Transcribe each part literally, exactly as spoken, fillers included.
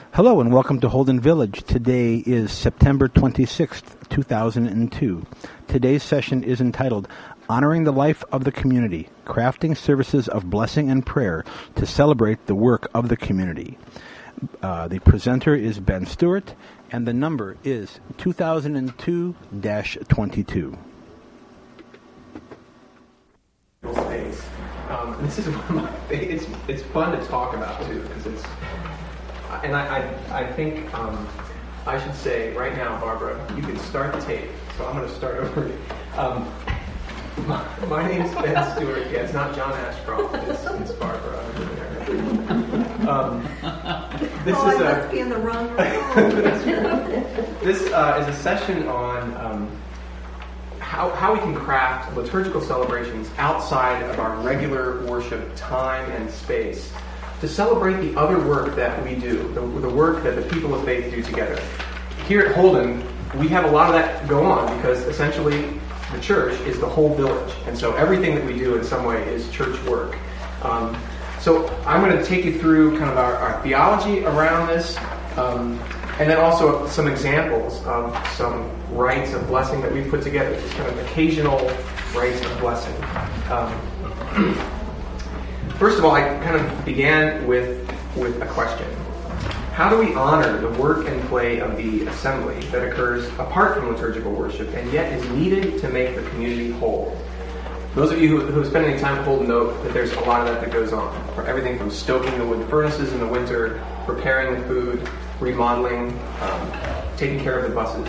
Hello and welcome to Holden Village. Today is September twenty-sixth, two thousand two. Today's session is entitled Honoring the Life of the Community, Crafting Services of Blessing and Prayer to Celebrate the Work of the Community. Uh, the presenter is Ben Stewart, and the number is two thousand two dash twenty-two. Space. Um, this is one of my. It's it's fun to talk about too because it's. And I, I, I think um, I should say right now, Barbara, you can start the tape. So I'm going to start over. Um, my, my name's Ben Stewart. Yeah, it's not John Ashcroft. It's, it's Barbara. Um, this oh, is I a, must be in the wrong room. This uh, is a session on um, how how we can craft liturgical celebrations outside of our regular worship time and space, to celebrate the other work that we do, the, the work that the people of faith do together. Here at Holden, we have a lot of that go on because essentially the church is the whole village. And so everything that we do in some way is church work. Um, so I'm going to take you through kind of our, our theology around this, um, and then also some examples of some rites of blessing that we've put together, just kind of occasional rites of blessing. Um, First of all, I kind of began with with a question. How do we honor the work and play of the assembly that occurs apart from liturgical worship and yet is needed to make the community whole? Those of you who, who have spent any time at Holden know that there's a lot of that that goes on. For everything from stoking the wood furnaces in the winter, preparing the food, remodeling, um, taking care of the buses.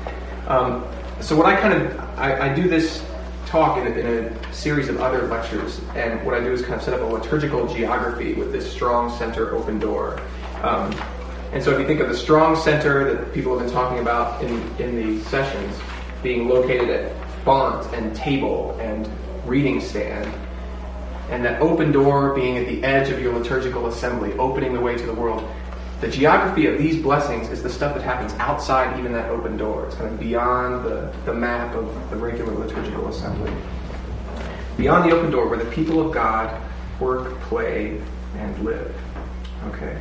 Um, so what I kind of, I, I do this talk in a, in a series of other lectures, and what I do is kind of set up a liturgical geography with this strong center, open door. Um, and so if you think of the strong center that people have been talking about in, in these sessions being located at font and table and reading stand, and that open door being at the edge of your liturgical assembly, opening the way to the world, the geography of these blessings is the stuff that happens outside even that open door. It's kind of beyond the, the map of the regular liturgical assembly. Beyond the open door where the people of God work, play, and live. Okay.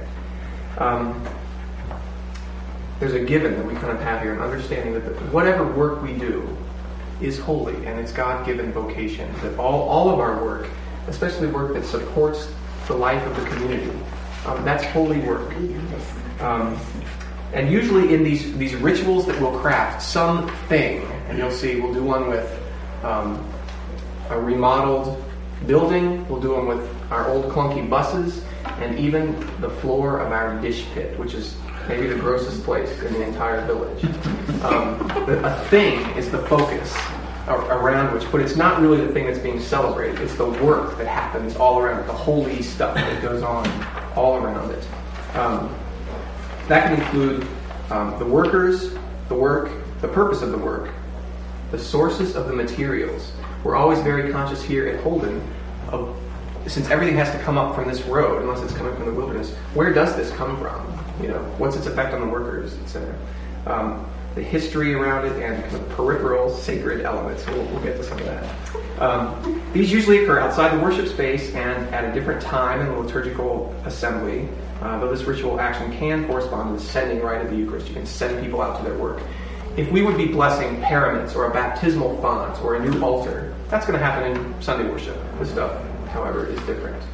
Um, there's a given that we kind of have here, an understanding that whatever work we do is holy and it's God-given vocation. That all, all of our work, especially work that supports the life of the community, Um, that's holy work. Um, and usually in these, these rituals that we'll craft, something, and you'll see we'll do one with um, a remodeled building, we'll do one with our old clunky buses, and even the floor of our dish pit, which is maybe the grossest place in the entire village. Um, the, a thing is the focus around which, but it's not really the thing that's being celebrated. It's the work that happens all around it, the holy stuff that goes on all around it. Um, that can include um, the workers, the work, the purpose of the work, the sources of the materials. We're always very conscious here at Holden of, since everything has to come up from this road, unless it's coming from the wilderness, where does this come from? You know, what's its effect on the workers, et cetera. Um, the history around it, and kind of peripheral sacred elements. We'll, we'll get to some of that. Um, these usually occur outside the worship space and at a different time in the liturgical assembly, uh, though this ritual action can correspond to the sending rite of the Eucharist. You can send people out to their work. If we would be blessing paraments or a baptismal font or a new altar, that's going to happen in Sunday worship. This stuff, however, is different.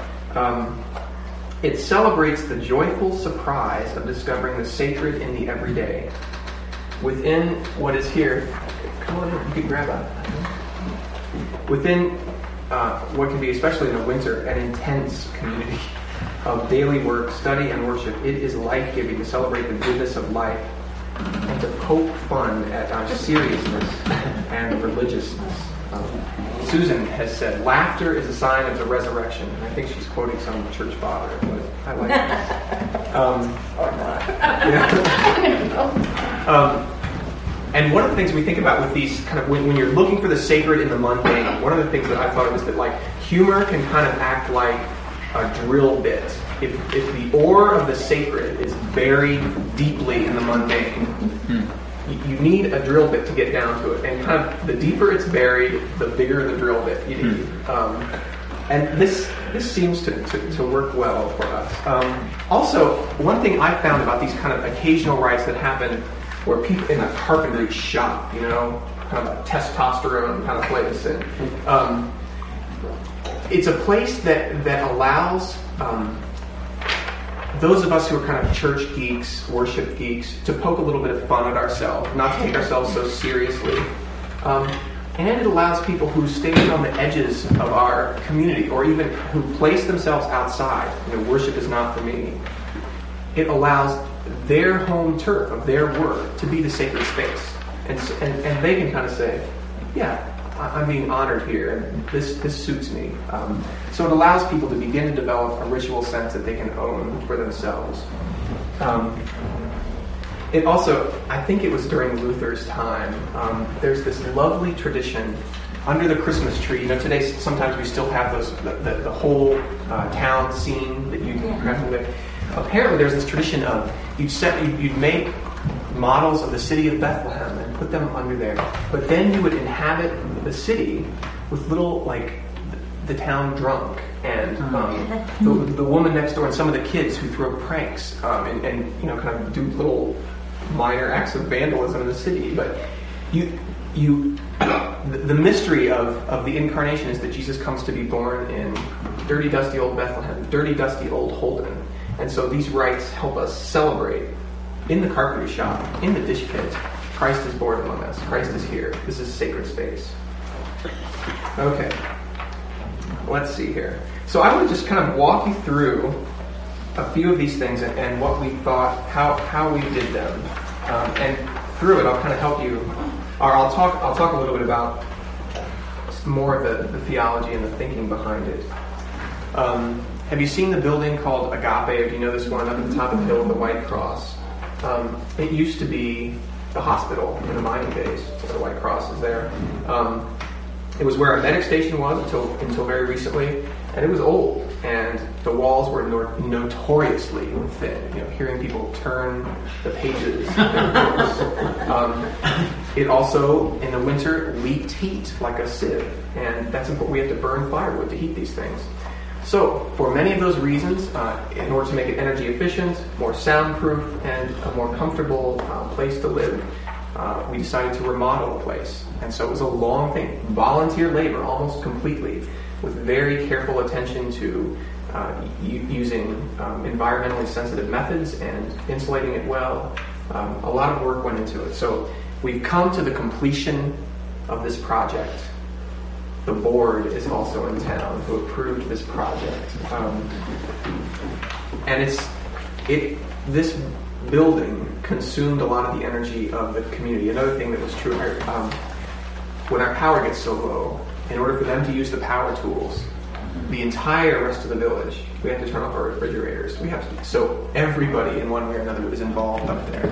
Um, it celebrates the joyful surprise of discovering the sacred in the everyday. Within what is here, come on in, you can grab that. Within uh, what can be, especially in the winter, an intense community of daily work, study, and worship, it is life-giving to celebrate the goodness of life and to poke fun at our seriousness and religiousness. Um, Susan has said, laughter is a sign of the resurrection. And I think she's quoting some church father, but I like that. Um, or not. Yeah. um, and one of the things we think about with these kind of, when, when you're looking for the sacred in the mundane, one of the things that I thought of is that like humor can kind of act like a drill bit. If, if the ore of the sacred is buried deeply in the mundane, mm-hmm. you, you need a drill bit to get down to it. And kind of the deeper it's buried, the bigger the drill bit you need. Mm-hmm. Um, and this this seems to, to, to work well for us. Um, also, one thing I found about these kind of occasional rites that happen where people in a carpentry shop, you know, kind of a testosterone kind of place, and um, it's a place that, that allows um, those of us who are kind of church geeks, worship geeks, to poke a little bit of fun at ourselves, not to take ourselves so seriously. Um, and it allows people who stand on the edges of our community, or even who place themselves outside, you know, worship is not for me. It allows their home turf of their work to be the sacred space. And, and, and they can kind of say, yeah, I'm being honored here, and this, this suits me. Um, so it allows people to begin to develop a ritual sense that they can own for themselves. Um, it also, I think it was during Luther's time, um, there's this lovely tradition under the Christmas tree. You know, today sometimes we still have those the, the, the whole uh, town scene that you have to. Apparently, there's this tradition of you'd set you'd, you'd make models of the city of Bethlehem and put them under there, but then you would inhabit the city with little, like, the, the town drunk and um, the, the woman next door and some of the kids who throw pranks um, and, and you know kind of do little minor acts of vandalism in the city. But you you the, the mystery of, of the incarnation is that Jesus comes to be born in dirty, dusty old Bethlehem, dirty, dusty old Holden, and so these rites help us celebrate. In the carpentry shop, in the dish pit, Christ is born among us. Christ is here. This is sacred space. Okay. Let's see here. So I want to just kind of walk you through a few of these things and, and what we thought, how how we did them. Um, and through it, I'll kind of help you, or I'll talk I'll talk a little bit about more of the, the theology and the thinking behind it. Um, have you seen the building called Agape, or do you know this one up at the top of the hill with the white cross? Um, it used to be the hospital in the mining days. The White Cross is there. Um, it was where a medic station was until until very recently, and it was old. And the walls were no- notoriously thin. You know, hearing people turn the pages. um, it also, in the winter, leaked heat like a sieve, and that's important. We have to burn firewood to heat these things. So, for many of those reasons, uh, in order to make it energy efficient, more soundproof, and a more comfortable uh, place to live, uh, we decided to remodel the place. And so it was a long thing, volunteer labor almost completely, with very careful attention to uh, u- using um, environmentally sensitive methods and insulating it well. Um, a lot of work went into it. So we've come to the completion of this project. The board is also in town who approved this project, um, and it's it. This building consumed a lot of the energy of the community. Another thing that was true, um, when our power gets so low, in order for them to use the power tools, the entire rest of the village, we have to turn off our refrigerators. We have to, so everybody in one way or another is involved up there.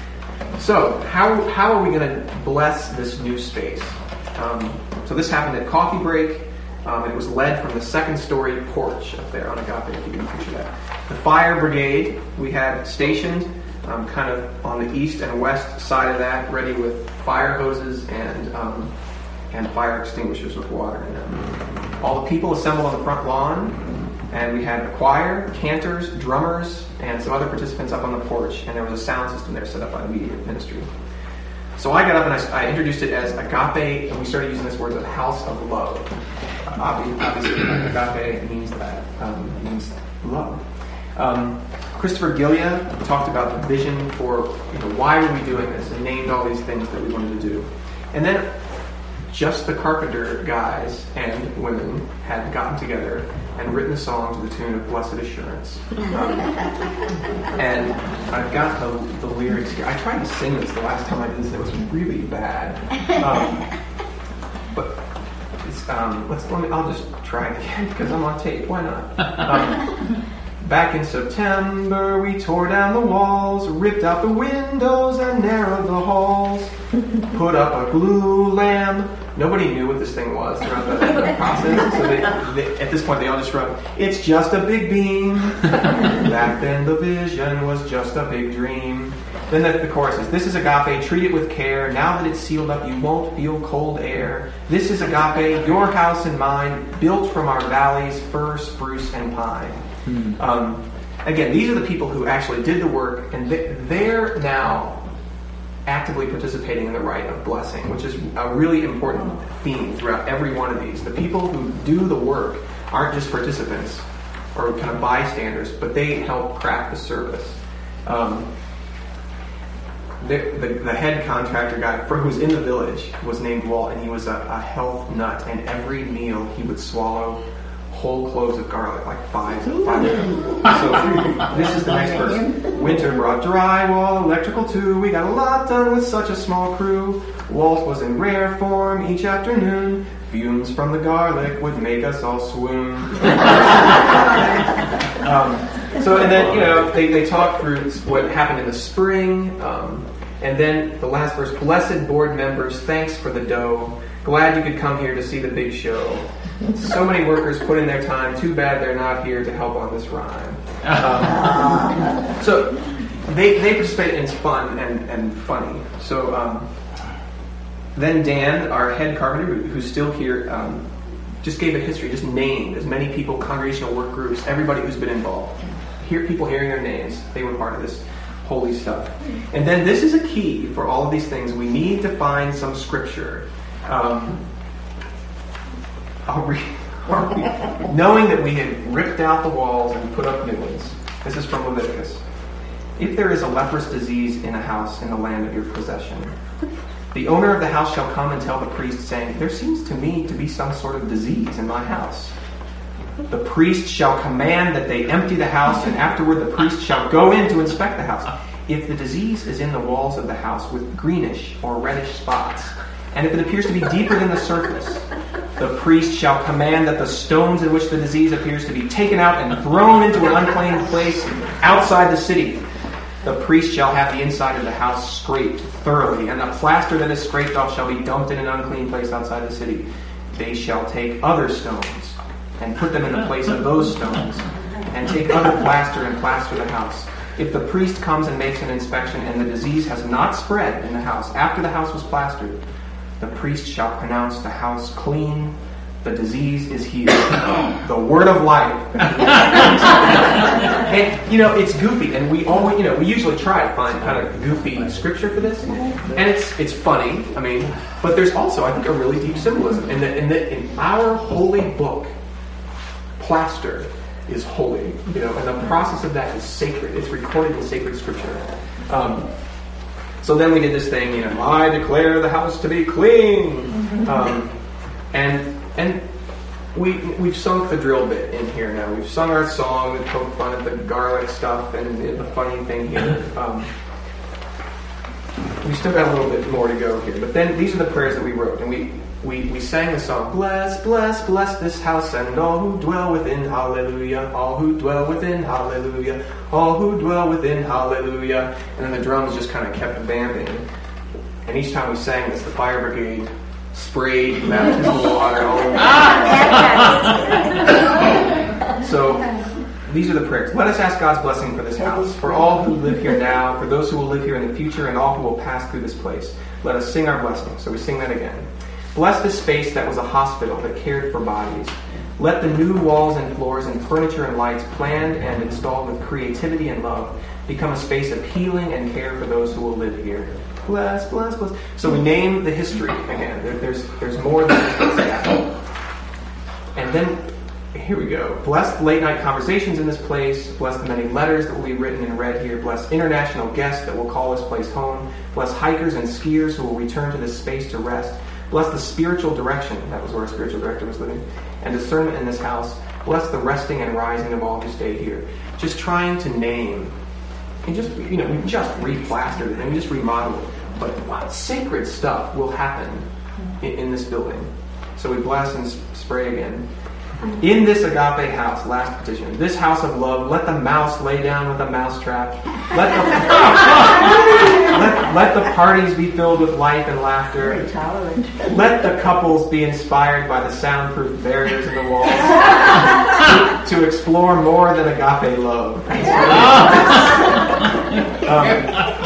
So how how are we going to bless this new space? Um, so this happened at coffee break, um, and it was led from the second story porch up there on Agape, if you can picture that. The fire brigade we had stationed um, kind of on the east and west side of that, ready with fire hoses and um, and fire extinguishers with water in them. All the people assembled on the front lawn, and we had a choir, cantors, drummers, and some other participants up on the porch, and there was a sound system there set up by the media ministry. So I got up and I, I introduced it as Agape, and we started using this word as house of love. Obviously, Agape means that, um, it means love. Um, Christopher Gillia talked about the vision for, you know, why were we doing this, and named all these things that we wanted to do. And then just the Carpenter guys and women had gotten together and written a song to the tune of Blessed Assurance. Um, and I've got the, the lyrics here. I tried to sing this the last time I did this, and it was really bad. Um, but it's, um, let's, let me, I'll just try it again, because I'm on tape. Why not? Um, Back in September, we tore down the walls, ripped out the windows, and narrowed the halls. Put up a glue lamp. Nobody knew what this thing was throughout the, the process, so they, they, at this point they all just wrote, "It's just a big beam." Back then the vision was just a big dream. then the, the chorus is, this is agape, treat it with care. Now that it's sealed up, you won't feel cold air. This is agape, your house and mine, built from our valleys, fir, spruce, and pine. Hmm. Um, again, these are the people who actually did the work, and they, they're now actively participating in the rite of blessing, which is a really important theme throughout every one of these. The people who do the work aren't just participants or kind of bystanders, but they help craft the service. Um, the, the, the head contractor guy who was in the village was named Walt, and he was a, a health nut, and every meal he would swallow whole cloves of garlic, like five, five of them. So this is the next verse. Winter brought drywall, electrical too. We got a lot done with such a small crew. Walt was in rare form each afternoon. Fumes from the garlic would make us all swoon. um, so, and then, you know, they, they talk through what happened in the spring. Um, and then the last verse, blessed board members, thanks for the dough. Glad you could come here to see the big show. So many workers put in their time. Too bad they're not here to help on this rhyme. Um, so they they participate, and it's fun and, and funny. So um, then Dan, our head carpenter, who, who's still here, um, just gave a history, just named as many people, congregational work groups, everybody who's been involved. Hear people hearing their names. They were part of this holy stuff. And then this is a key for all of these things. We need to find some scripture. Um, Are we, are we, knowing that we had ripped out the walls and put up new ones. This is from Leviticus. If there is a leprous disease in a house in the land of your possession, the owner of the house shall come and tell the priest, saying, there seems to me to be some sort of disease in my house. The priest shall command that they empty the house, and afterward the priest shall go in to inspect the house. If the disease is in the walls of the house with greenish or reddish spots, and if it appears to be deeper than the surface, the priest shall command that the stones in which the disease appears to be taken out and thrown into an unclaimed place outside the city. The priest shall have the inside of the house scraped thoroughly, and the plaster that is scraped off shall be dumped in an unclean place outside the city. They shall take other stones and put them in the place of those stones, and take other plaster and plaster the house. If the priest comes and makes an inspection and the disease has not spread in the house after the house was plastered, the priest shall pronounce the house clean. The disease is healed. The word of life. And, you know, it's goofy, and we always, you know, we usually try to find kind of goofy scripture for this, and it's it's funny. I mean, but there's also, I think, a really deep symbolism in that in that in our holy book, plaster is holy, you know, and the process of that is sacred. It's recorded in sacred scripture. Um, So then we did this thing, you know, I declare the house to be clean. Um, and and we, we've sung the drill bit in here now. We've sung our song that poked fun at the garlic stuff and the funny thing here. Um, we still got a little bit more to go here. But then these are the prayers that we wrote. And we, we, we sang the song, bless, bless, bless this house and all who dwell within, hallelujah. All who dwell within, hallelujah. All who dwell within, hallelujah. And then the drums just kind of kept vamping. And each time we sang this, the fire brigade sprayed baptismal water all over. So these are the prayers. Let us ask God's blessing for this house, for all who live here now, for those who will live here in the future, and all who will pass through this place. Let us sing our blessing. So we sing that again. Bless this space that was a hospital that cared for bodies. Let the new walls and floors and furniture and lights planned and installed with creativity and love become a space of healing and care for those who will live here. Bless, bless, bless. So we name the history again. There, there's there's more than just that. And then, here we go. Bless the late night conversations in this place. Bless the many letters that will be written and read here. Bless international guests that will call this place home. Bless hikers and skiers who will return to this space to rest. Bless the spiritual direction, that was where our spiritual director was living, and discernment in this house. Bless the resting and rising of all who stay here. Just trying to name, and just, you know, we just replastered it, and we just remodeled it. But wow, sacred stuff will happen in, in this building. So we bless and spray again. In this agape house, last petition, this house of love, let the mouse lay down with a mousetrap. Let the, let, let the parties be filled with life and laughter. Let the couples be inspired by the soundproof barriers in the walls to, to explore more than agape love. Um,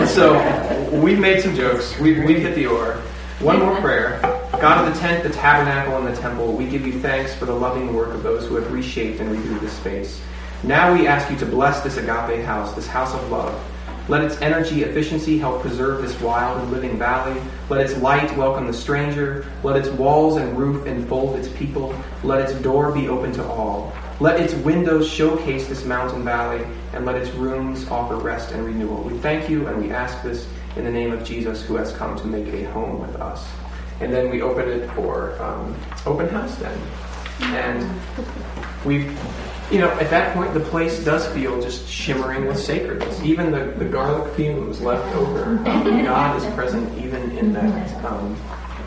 So we've made some jokes. We've, we've hit the oar. One more prayer. God of the tent, the tabernacle, and the temple, we give you thanks for the loving work of those who have reshaped and renewed this space. Now we ask you to bless this agape house, this house of love. Let its energy efficiency help preserve this wild and living valley. Let its light welcome the stranger. Let its walls and roof enfold its people. Let its door be open to all. Let its windows showcase this mountain valley, and let its rooms offer rest and renewal. We thank you, and we ask this in the name of Jesus, who has come to make a home with us. And then we open it for um, open house then. And we've, you know, at that point, the place does feel just shimmering with sacredness. Even the, the garlic fumes left over. Um, God is present even in that. Um,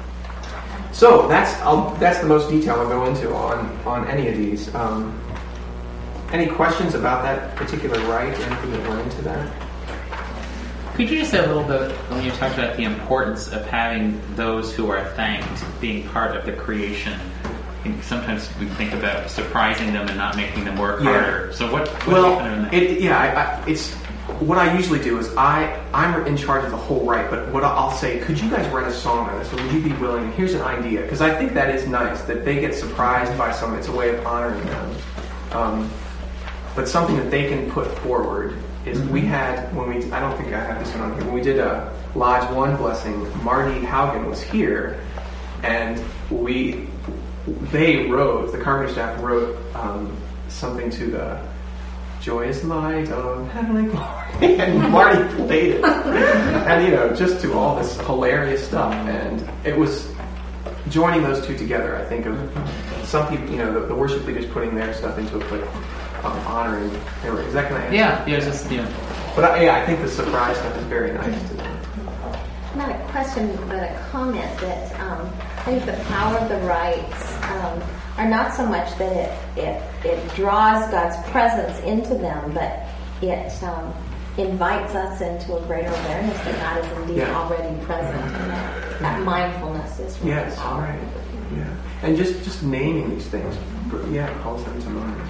so that's I'll, that's the most detail I'll go into on, on any of these. Um, any questions about that particular rite or anything that went into that? Could you just say a little bit, when you talked about the importance of having those who are thanked being part of the creation? I think sometimes we think about surprising them and not making them work Yeah. harder. So what? what Well, kind of it, yeah, I, I, it's what I usually do is I I'm in charge of the whole rite, but what I'll say, could you guys write a song on this, or would you be willing? And here's an idea, because I think that is nice that they get surprised by something. It's a way of honoring them, um, but something that they can put forward is we had when we I don't think I have this one on here when we did a Lodge One blessing. Marty Haugen was here, and we. They wrote, the Carpenter staff wrote um, something to the joyous light of heavenly glory, and Marty played it, and you know, just to all this hilarious stuff, and it was joining those two together. I think of some people, you know, the, the worship leaders putting their stuff into it, but um, honoring. Anyway, is that going to answer? Yeah, yeah, just yeah. But I, yeah, I think the surprise stuff is very nice to them. Not a question, but a comment that um, I think the power of the rites um, are not so much that it, it it draws God's presence into them, but it um, invites us into a greater awareness that God is indeed Yeah. already present, and that, that mindfulness is really Yes, powerful. right. Yeah, and just just naming these things, yeah, calls them to mind.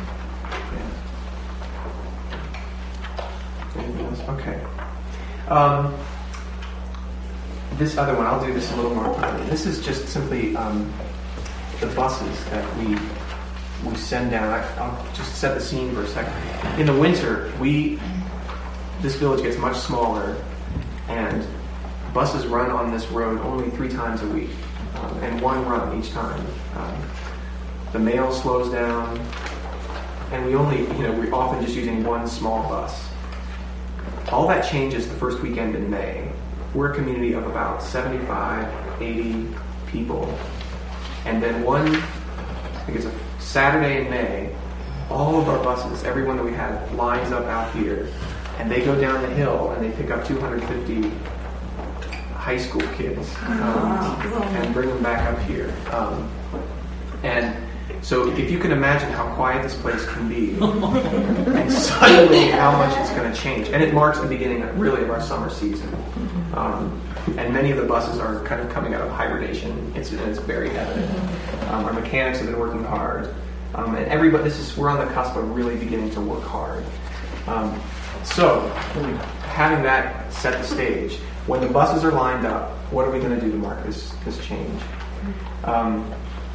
Yeah. Anything else? Okay. Um, this other one, I'll do this a little more quickly. This is just simply um, the buses that we we send down. I, I'll just set the scene for a second. In the winter, we this village gets much smaller, and buses run on this road only three times a week, um, and one run each time. Um, the mail slows down, and we only, you know, we're often just using one small bus. All that changes the first weekend in May. We're a community of about seventy-five, eighty people. And then one, I think it's a Saturday in May, all of our buses, every one that we have, lines up out here. And they go down the hill and they pick up two hundred fifty high school kids um, and bring them back up here. Um, and so if you can imagine how quiet this place can be, and suddenly how much it's going to change. And it marks the beginning, of, really, of our summer season. Um, and many of the buses are kind of coming out of hibernation. It's, it's very evident. Um, our mechanics have been working hard. Um, and everybody, this is, we're on the cusp of really beginning to work hard. Um, so, having that set the stage, when the buses are lined up, what are we going to do to mark this, this change? Um,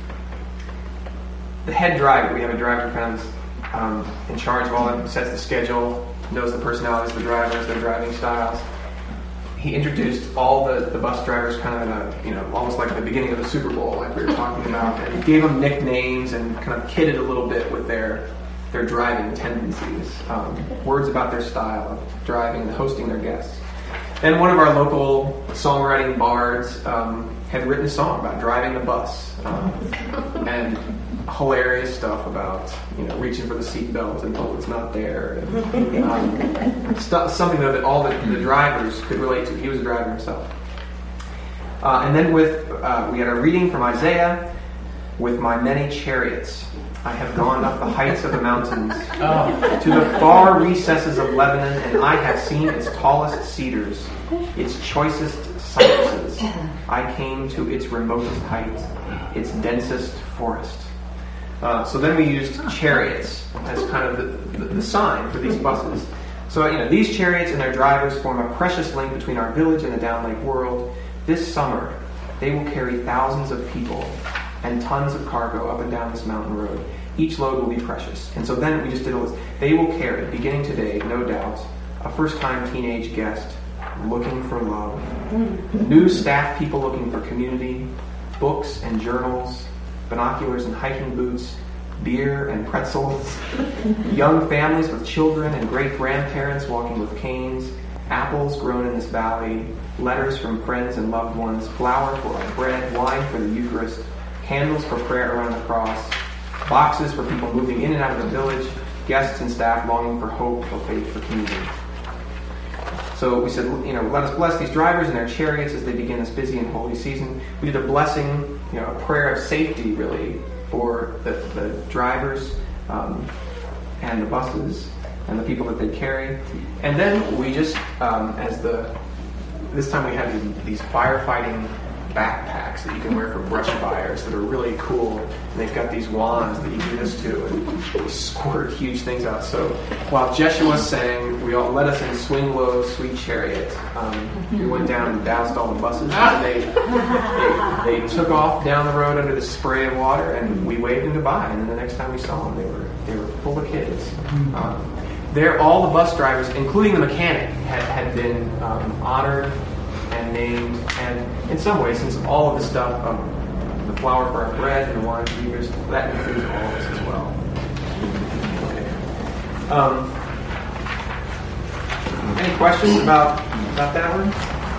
the head driver, we have a driver kind of um, in charge of all that, sets the schedule, knows the personalities of the drivers, their driving styles. He introduced all the, the bus drivers kind of in a, you know, almost like at the beginning of the Super Bowl, like we were talking about, and he gave them nicknames and kind of kidded a little bit with their their driving tendencies, um, words about their style of driving and hosting their guests. And one of our local songwriting bards um, had written a song about driving the bus, um, and hilarious stuff about, you know, reaching for the seatbelt and oh, it's not there. And, um, st- something though that all the, the drivers could relate to. He was a driver himself. Uh, and then with uh, we had a reading from Isaiah. With my many chariots, I have gone up the heights of the mountains oh. to the far recesses of Lebanon, and I have seen its tallest cedars, its choicest cypresses. I came to its remotest height, its densest forest. Uh, so then we used chariots as kind of the, the, the sign for these buses. So, you know, these chariots and their drivers form a precious link between our village and the Down Lake world. This summer, they will carry thousands of people and tons of cargo up and down this mountain road. Each load will be precious. And so then we just did a list. They will carry, beginning today, no doubt, a first-time teenage guest looking for love, new staff people looking for community, books and journals, binoculars and hiking boots, beer and pretzels, young families with children and great-grandparents walking with canes, apples grown in this valley, letters from friends and loved ones, flour for our bread, wine for the Eucharist, candles for prayer around the cross, boxes for people moving in and out of the village, guests and staff longing for hope, for faith, for community. So we said, you know, let us bless these drivers and their chariots as they begin this busy and holy season. We did a blessing, you know, a prayer of safety, really, for the, the drivers um, and the buses and the people that they carry. And then we just, um, as the, this time we had these firefighting backpacks that you can wear for brush fires that are really cool. And they've got these wands that you do this to, and they squirt huge things out. So while Jeshua sang, we all let us in swing low, sweet chariot. Um, we went down and doused all the buses, and they, they they took off down the road under the spray of water, and we waved them goodbye. And then the next time we saw them, they were they were full of kids. Um, they're all the bus drivers, including the mechanic, had had been um, honored and named, and in some ways, since all of the stuff, um, the flour for our bread and the wine for Eucharist, that includes all of us as well. Okay. Um, any questions about about that one?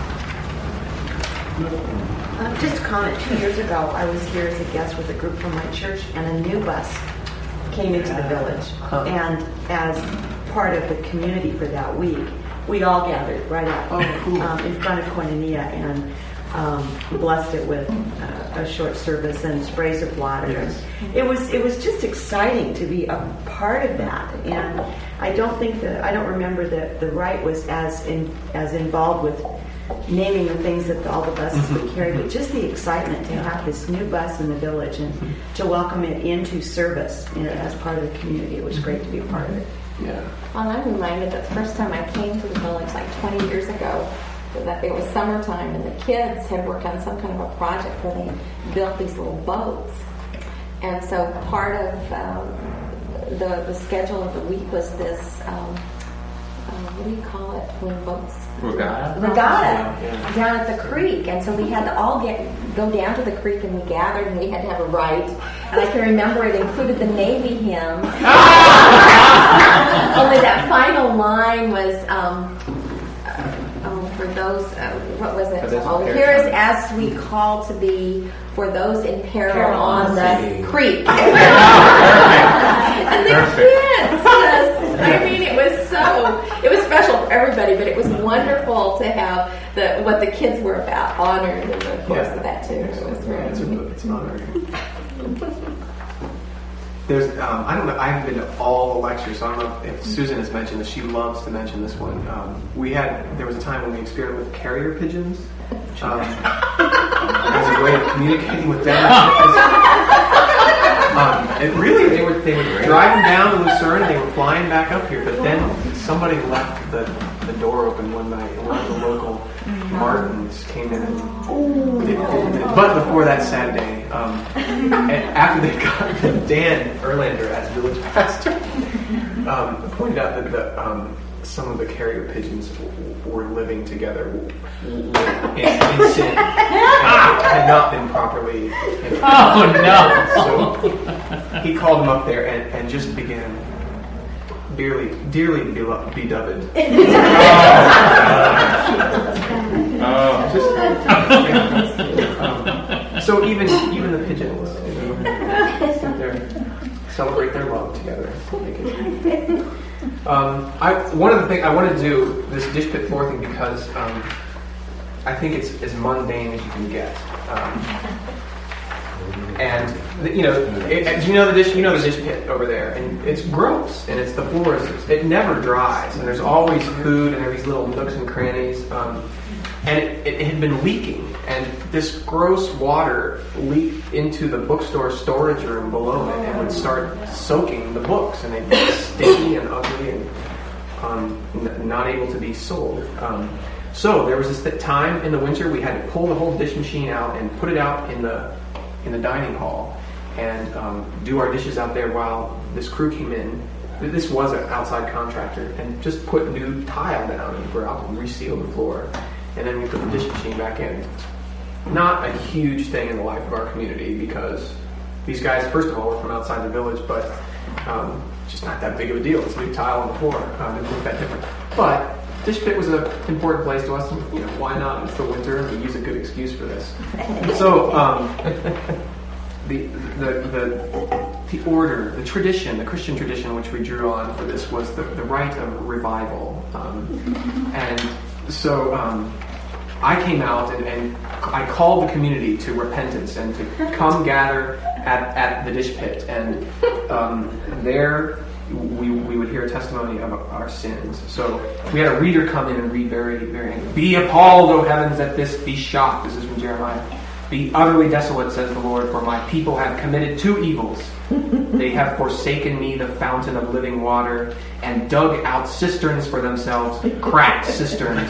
Uh, just a comment. Two years ago, I was here as a guest with a group from my church, and a new bus came into the village. Huh. And as part of the community for that week, we all gathered right up Oh, cool. um, in front of Koinonia and um, blessed it with uh, a short service and sprays of water. Yes. It was it was just exciting to be a part of that, and I don't think that I don't remember that the rite was as in, as involved with naming the things that all the buses would carry, but just the excitement to have this new bus in the village and to welcome it into service, you know, as part of the community. It was great to be a part of it. Yeah. Well, I'm reminded that the first time I came to the village, like twenty years ago, that it was summertime and the kids had worked on some kind of a project where they built these little boats. And so part of um, the, the schedule of the week was this, um, uh, what do you call it, when boats? Regatta? Regatta, Yeah, yeah. down at the creek. And so we had to all get go down to the creek, and we gathered, and we had to have a rite. And I can remember it included the Navy hymn. Only that final line was, um, uh, oh, for those, uh, what was it? For those Oh, in here is peril. as we call to be for those in peril, Peril on on the sea. creek. And the kids just, I mean, it was so, it was special for everybody, but it was wonderful to have the what the kids were about honored in the course Yeah. of that too. It was Yeah, very it's, a, it's an honor. There's, um, I don't know, I haven't been to all the lectures, so I don't know if, if Susan has mentioned this. She loves to mention this one. Um, we had, there was a time when we experimented with carrier pigeons um, as a way of communicating with them. Um, and really, they were they were driving down to Lucerne, and they were flying back up here. But then somebody left the, the door open one night, and one of the local Martins came in and did, did, did, but before that sad day, um, and after they got Dan Erlander as village pastor, um, pointed out that the, um, some of the carrier pigeons w- w- were living together w- w- in, in sin and had not been properly. Oh, no. So he called them up there and, and just began dearly, dearly belo- beloved. Oh. Just, um, so even even the pigeons, you know, they're- celebrate their love together. Make it- Um, I, one of the things I want to do this dish pit floor thing because um, I think it's as mundane as you can get. Um, and the, you know, it, it- do you know the dish? You know the dish pit over there, and it's gross, and it's the floors. It never dries, and there's always food, and there are these little nooks and crannies. Um, and it, it had been leaking, and this gross water leaked into the bookstore storage room below it, and would start soaking the books, and they'd be sticky and ugly. And um, n- not able to be sold. Um, so there was this th- time in the winter we had to pull the whole dish machine out and put it out in the in the dining hall and um, do our dishes out there while this crew came in. This was an outside contractor, and just put new tile down and go out and reseal the floor, and then we put the dish machine back in. Not a huge thing in the life of our community because these guys, first of all, were from outside the village, but um, just not that big of a deal. It's new tile on the floor. Um, it didn't look that different. But dish pit was an important place to us, and you know, why not? It's the winter, and we use a good excuse for this. So um, the, the the the order, the tradition, the Christian tradition which we drew on for this was the, the rite of revival. Um, and so um, I came out and, and I called the community to repentance and to come gather at, at the dish pit. And um, there we, we would hear a testimony of our sins. So we had a reader come in and read very, very angry. Be appalled, O heavens, at this. Be shocked. This is from Jeremiah. Be utterly desolate, says the Lord, for my people have committed two evils. They have forsaken me, the fountain of living water, and dug out cisterns for themselves, cracked cisterns.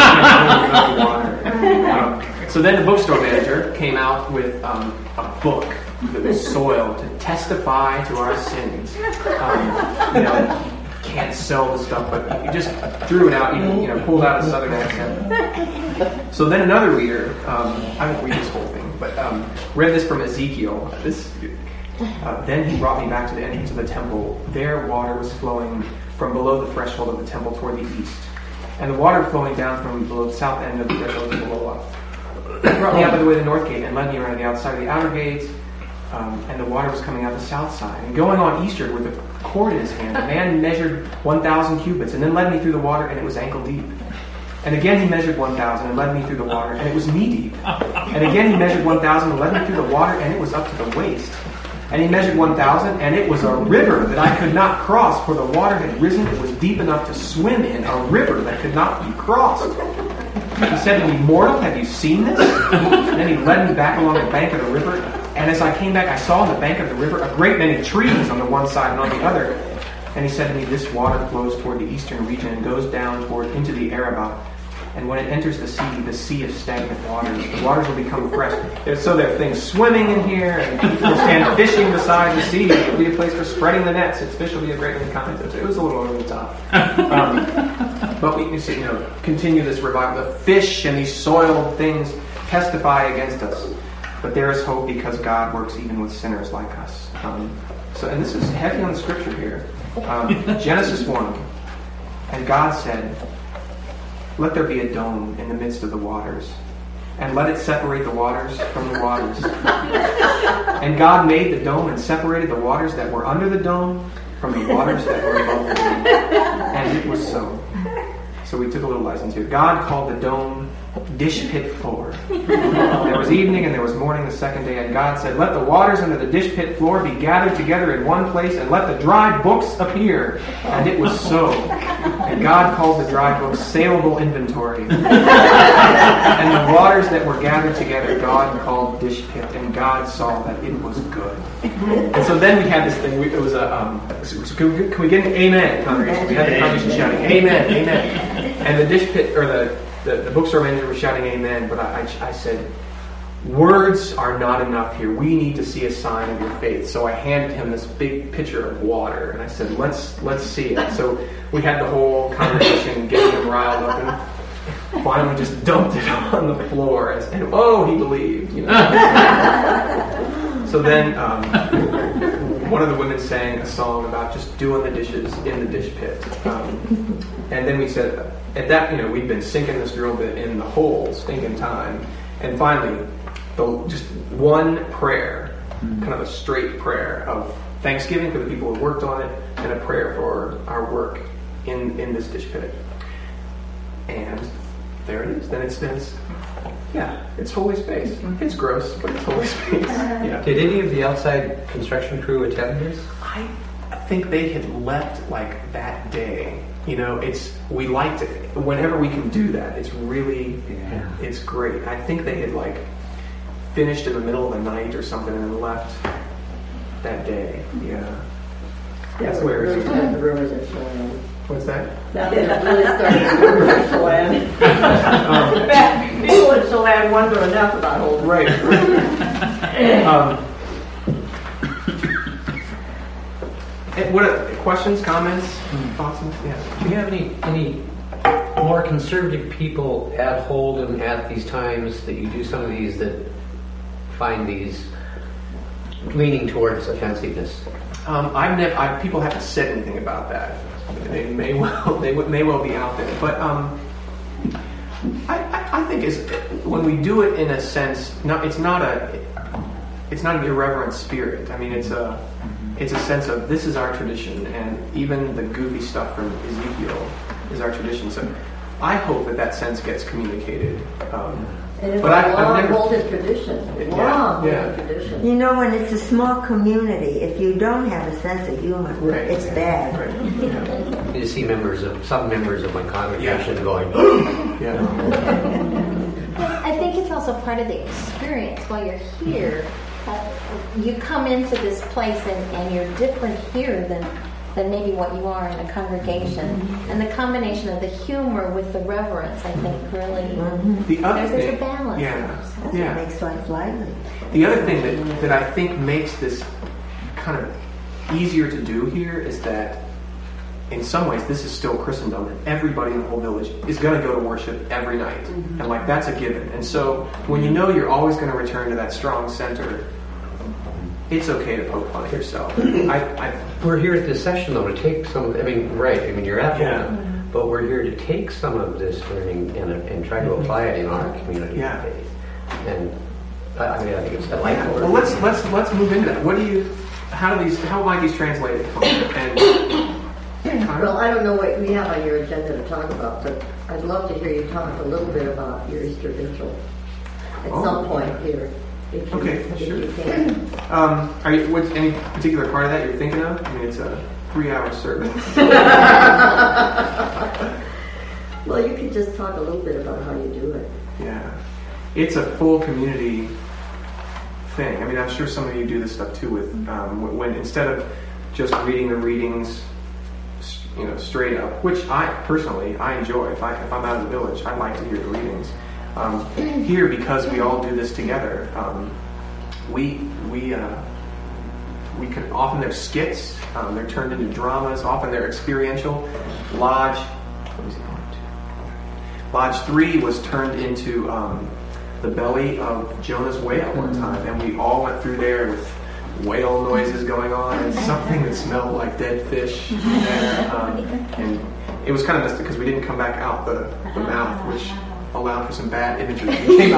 water. Um, so then the bookstore manager came out with um, a book that was soiled to testify to our sins. Um, you know, can't sell the stuff, but he just threw it out, even, you know, pulled out a southern accent. So then another reader, um, I won't read this whole thing, but um, read this from Ezekiel. This, uh, then he brought me back to the entrance of the temple. There water was flowing from below the threshold of the temple toward the east, and the water flowing down from below the south end of the threshold to below us. He brought me out by the way of the north gate and led me around the outside of the outer gates. Um, and the water was coming out the south side. And going on eastward with a cord in his hand, a man measured one thousand cubits and then led me through the water, and it was ankle deep. And again he measured one thousand and led me through the water, and it was knee deep. And again he measured one thousand and led me through the water, and it was up to the waist. And he measured one thousand, and it was a river that I could not cross, for the water had risen. It was deep enough to swim in, a river that could not be crossed. He said to me, mortal, have you seen this? And then he led me back along the bank of the river. And as I came back, I saw on the bank of the river a great many trees on the one side and on the other. And he said to me, this water flows toward the eastern region and goes down toward into the Arabah. And when it enters the sea, the sea of stagnant waters, the waters will become fresh. So there are things swimming in here, and people will stand fishing beside the sea. It will be a place for spreading the nets. Its fish will be a great many kinds. It was a little over the top. Um, but we can see, you know, continue this revival. The fish and these soiled things testify against us. But there is hope because God works even with sinners like us. Um, so, and this is heavy on the scripture here. Um, Genesis one. And God said, let there be a dome in the midst of the waters, and let it separate the waters from the waters. And God made the dome and separated the waters that were under the dome from the waters that were above the dome. And it was so. So we took a little license here. God called the dome dish pit floor. There was evening and there was morning the second day, and God said, let the waters under the dish pit floor be gathered together in one place, and let the dry books appear. And it was so. And God called the dry books saleable inventory. And the waters that were gathered together, God called dish pit, and God saw that it was good. And so then we had this thing. It was a. Um, so can, we, can we get an amen, congregation? We had the congregation shouting, amen, amen. And the dish pit, or the The, the bookstore manager was shouting amen, but I, I, I said, words are not enough here. We need to see a sign of your faith. So I handed him this big pitcher of water, and I said, let's let's see it. So we had the whole congregation getting him riled up, and finally just dumped it on the floor, and, and oh, he believed. You know. So then um, one of the women sang a song about just doing the dishes in the dish pit. Um, and then we said, at that, you know, we'd been sinking this drill bit in the whole stinking time. And finally, the, just one prayer, kind of a straight prayer of thanksgiving for the people who worked on it, and a prayer for our work in, in this dish pit. And there it is. Then it's, then it's yeah, it's holy space. It's gross, but it's holy space. Yeah. Did any of the outside construction crew attend this? I think they had left like that day. You know, it's we like to whenever we can do that. It's really, yeah. It's great. I think they had like finished in the middle of the night or something and then left that day. Yeah, Yeah, that's where the it's. rumors, the rumors are swirling. What's that? Now that it's really starting to ruin Chelan. People in Chelan wonder enough about holding. Right. um, and what are, questions, comments, thoughts? Yeah. Do you have any any more conservative people at Holden at these times that you do some of these that find these leaning towards offensiveness? Um, I've never. I, people haven't said anything about that. They may well. They would- may well be out there, but um, I, I, I think is when we do it in a sense. Not. It's not a. It's not an irreverent spirit. I mean, it's a. It's a sense of this is our tradition, and even the goofy stuff from Ezekiel is our tradition. So, I hope that that sense gets communicated. Um, And it's But a I- I've long never- holding tradition. Yeah, Long yeah. holding tradition. You know, when it's a small community, if you don't have a sense of humor, Right. it's bad. Right. Yeah. You see members of some members of my congregation going, Yeah. I think it's also part of the experience while you're here. Uh, you come into this place and, and you're different here than than maybe what you are in a congregation. And the combination of the humor with the reverence, I think, really The other there's, there's thing, a balance. yeah, That's yeah. what makes life lively. The other thing that, that I think makes this kind of easier to do here is that in some ways this is still Christendom, and everybody in the whole village is going to go to worship every night. Mm-hmm. And like that's a given. And so when you know you're always going to return to that strong center, it's okay to poke fun at yourself. I, I, we're here at this session though to take some of, I mean, right, I mean, you're at Yeah. Holden, but we're here to take some of this learning and, and try to apply it in our community Yeah. of faith. And I, I mean, I think it's, I like well, let's let's let's move into that. What do you? How do these? How might these translate? And Well, I don't know what we have on your agenda to talk about, but I'd love to hear you talk a little bit about your Easter Vigil at Oh. some point here. If you, Okay, if sure. you can. Um, are you, what's any particular part of that you're thinking of? I mean, it's a three-hour service. Well, you could just talk a little bit about how you do it. Yeah, it's a full community thing. I mean, I'm sure some of you do this stuff too. With um, when, when instead of just reading the readings, s- you know, straight up, which I personally I enjoy. If I if I'm out of the village, I like to hear the readings. Um, here, because we all do this together, um, we we uh, we can often they're skits. Um, they're turned into dramas. Often they're experiential. Lodge. Let me see. Lodge three was turned into um, the belly of Jonah's whale one time, and we all went through there with whale noises going on and something that smelled like dead fish there. Um, and it was kind of messed because we didn't come back out the, the mouth, which allowed for some bad imagery that came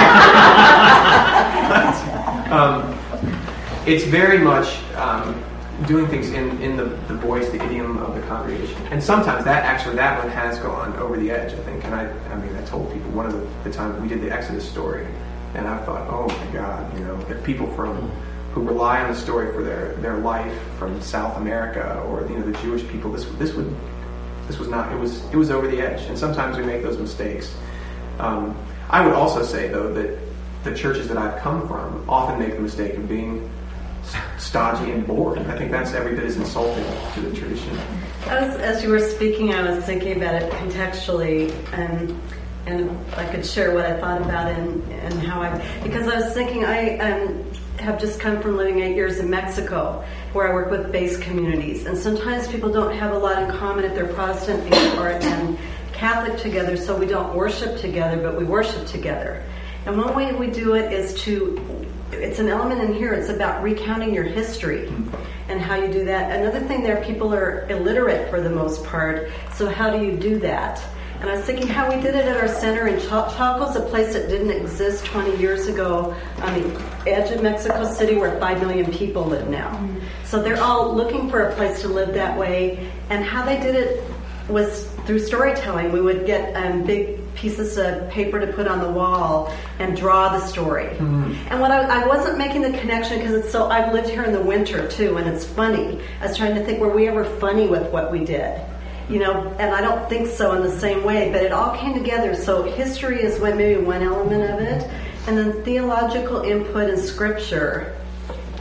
out. um, it's very much um, doing things in, in the, the voice, the idiom of the congregation. And sometimes that actually, that one has gone over the edge, I think. And I I mean, I told people one of the, the times we did the Exodus story, and I thought, oh my God, you know, if people from who rely on the story for their, their life from South America or, you know, the Jewish people, this this would this was not, it was it was over the edge. And sometimes we make those mistakes. Um, I would also say, though, that the churches that I've come from often make the mistake of being stodgy and bored. I think that's every bit as insulting to the tradition. As, as you were speaking, I was thinking about it contextually, and and I could share what I thought about it and, and how I, because I was thinking I um, have just come from living eight years in Mexico, where I work with base communities, and sometimes people don't have a lot in common if they're Protestant or and Catholic together, so we don't worship together, but we worship together. And one way we do it is to, it's an element in here, it's about recounting your history and how you do that. Another thing there, people are illiterate for the most part, so how do you do that? And I was thinking how we did it at our center in Ch- Chalco's, a place that didn't exist twenty years ago on the edge of Mexico City where five million people live now. Mm-hmm. So they're all looking for a place to live that way, and how they did it was through storytelling. We would get um, big pieces of paper to put on the wall and draw the story. Mm-hmm. And what I, I wasn't making the connection because it's so, I've lived here in the winter too, and it's funny. I was trying to think, were we ever funny with what we did? You know, and I don't think so in the same way, but it all came together. So history is what maybe one element of it, and then theological input and scripture.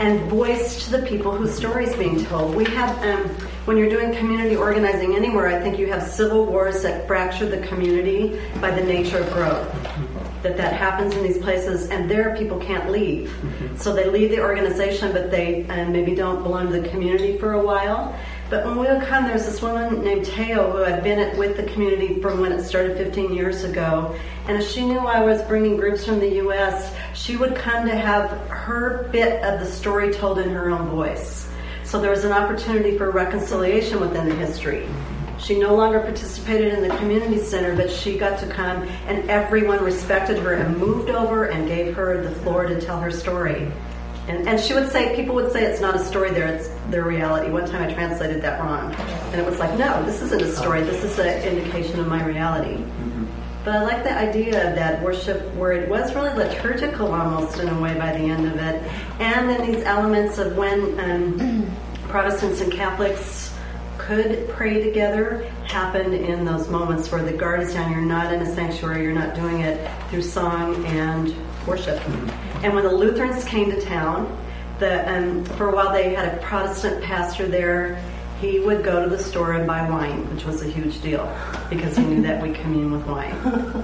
and voice to the people whose story is being told. We have, um, when you're doing community organizing anywhere, I think you have civil wars that fracture the community by the nature of growth. That that happens in these places, and there people can't leave. Mm-hmm. So they leave the organization, but they uh, maybe don't belong to the community for a while. But when we would come, there was this woman named Teo who had been at, with the community from when it started fifteen years ago. And as she knew I was bringing groups from the U S, she would come to have her bit of the story told in her own voice. So there was an opportunity for reconciliation within the history. She no longer participated in the community center, but she got to come, and everyone respected her and moved over and gave her the floor to tell her story. And, and she would say, people would say it's not a story there, it's their reality. One time I translated that wrong. And it was like, no, this isn't a story, this is an indication of my reality. Mm-hmm. But I like the idea of that worship where it was really liturgical almost in a way by the end of it. And then these elements of when um, Protestants and Catholics could pray together happened in those moments where the guard is down. You're not in a sanctuary. You're not doing it through song and worship. Mm-hmm. And when the Lutherans came to town, the um, for a while they had a Protestant pastor there. He would go to the store and buy wine, which was a huge deal because he knew that we commune with wine.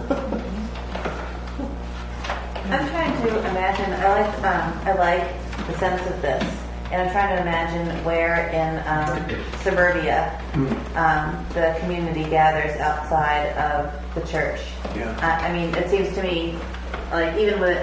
I'm trying to imagine. I like um, I like the sense of this. And I'm trying to imagine where in um, suburbia um, the community gathers outside of the church. Yeah. Uh, I mean, it seems to me like even with,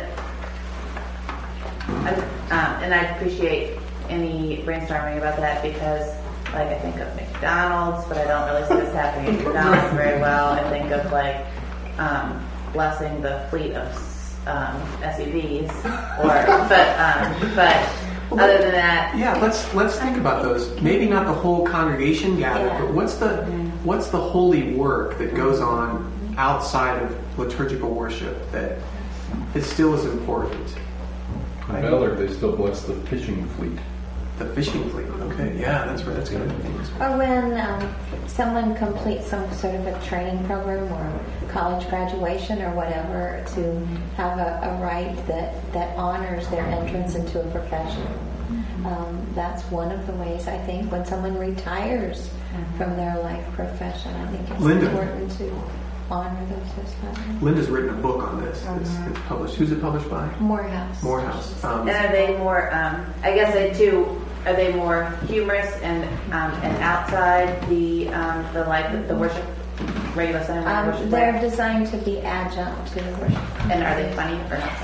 um, and I appreciate any brainstorming about that because, like, I think of McDonald's, but I don't really see this happening at McDonald's very well. I think of like um, blessing the fleet of um, S U Vs, or but um, but. Well, other than that, yeah, let's let's think about those. Maybe not the whole congregation gathered, yeah. but what's the mm-hmm. what's the holy work that goes on outside of liturgical worship that is still as important? In Ballard, they still bless the fishing fleet. The fishing fleet. Okay, yeah, that's right. That's good. Or when um, someone completes some sort of a training program or college graduation or whatever, to have a, a rite that, that honors their entrance into a profession. Um, that's one of the ways, I think, when someone retires from their life profession, I think it's Linda. important to honor those as Linda's written a book on this. Mm-hmm. It's, it's published. Who's it published by? Morehouse. Morehouse. Um, and are they more, um, I guess they too, are they more humorous and um, and outside the um, the life of the worship, regular Sunday um, worship? They're life? designed to be adjunct to the worship. And are they funny or not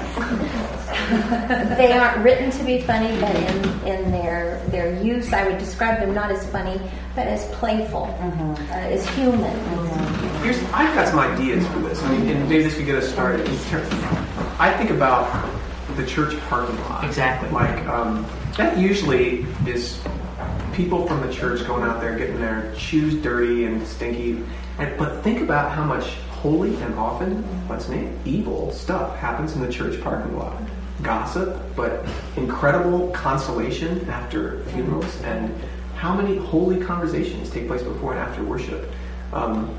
funny? They aren't written to be funny, but in, in their their use, I would describe them not as funny, but as playful, mm-hmm. uh, as human. Mm-hmm. Here's, I've got some ideas for this. I mean, and maybe this could get us started. I think about the church parking lot. Exactly. Like, um, that usually is people from the church going out there getting their shoes dirty and stinky. And, but think about how much holy and often, what's name, evil stuff happens in the church parking lot. Gossip, but incredible consolation after funerals, and how many holy conversations take place before and after worship. Um,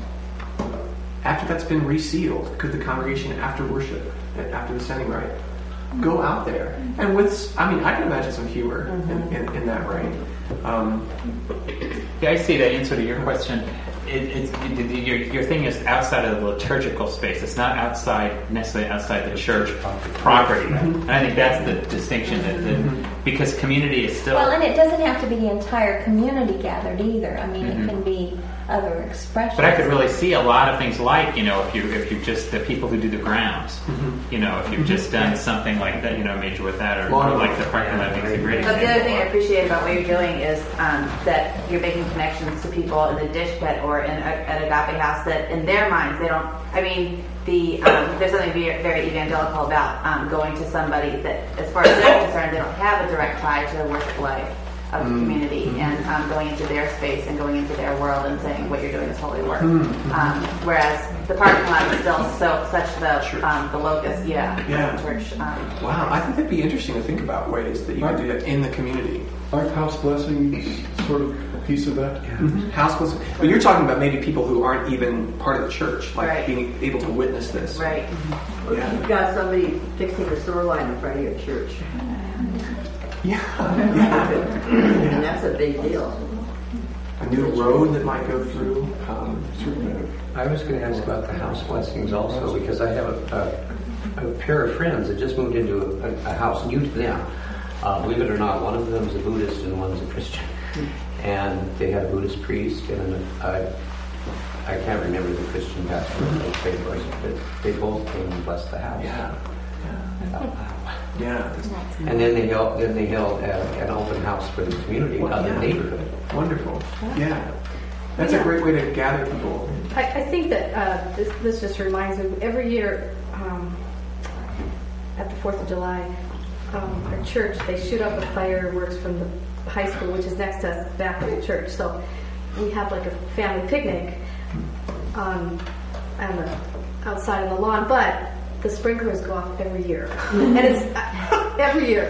after that's been resealed, could the congregation after worship, after the sending rite, go out there and with, I mean, I can imagine some humor mm-hmm. in, in, in that rite. Um, yeah, I see that answer to your question. It, it's, it, your, your thing is outside of the liturgical space. It's not outside, necessarily outside the church property. Mm-hmm. And I think that's the distinction, that, that mm-hmm. because community is still... Well, and it doesn't have to be the entire community gathered either. I mean, mm-hmm. it can be other expressions. But I could really see a lot of things like, you know, if you if you just, the people who do the grounds, mm-hmm. you know, if you've mm-hmm. just done something like that, you know, major with that, or, or like the parking lot makes a great But example. the other thing I appreciate about what you're doing is um, that you're making connections to people in the dish pit or in a, at Agape House that in their minds they don't, I mean, the um, there's something very, very evangelical about um, going to somebody that, as far as they're concerned, they don't have a direct tie to the worship life of the community, mm-hmm. and um, going into their space and going into their world and saying what you're doing is holy work. Mm-hmm. Um, whereas the parking lot is still so such the um, the locus, yeah, yeah. church. Um, wow, I think that'd be interesting to think about ways that you can do that in the community. Aren't house blessings sort of a piece of that? Yeah. Mm-hmm. House blessing, but you're talking about maybe people who aren't even part of the church, like right. being able to witness this. Right. Well, yeah. You've got somebody fixing the sewer line in front of your church. Yeah. And that's a big deal. A new road that might go through. Um, I was going to ask about the house blessings also, because I have a, a, a pair of friends that just moved into a, a house new to them. Uh, believe it or not, one of them is a Buddhist and one's a Christian. And they had a Buddhist priest, and a, I can't remember the Christian pastor they prayed for, but they both came and blessed the house. Yeah. I thought, wow. Yeah. And then they held, then they held a, an open house for the community, Well, of yeah. the neighborhood. Wonderful. Yeah. That's a great way to gather people. I, I think that uh, this, this just reminds me, every year um, at the fourth of July, um, our church, they shoot up the fireworks from the high school, which is next to us, back of the church. So we have like a family picnic um, on the outside of the lawn, but the sprinklers go off every year. And it's uh, every year.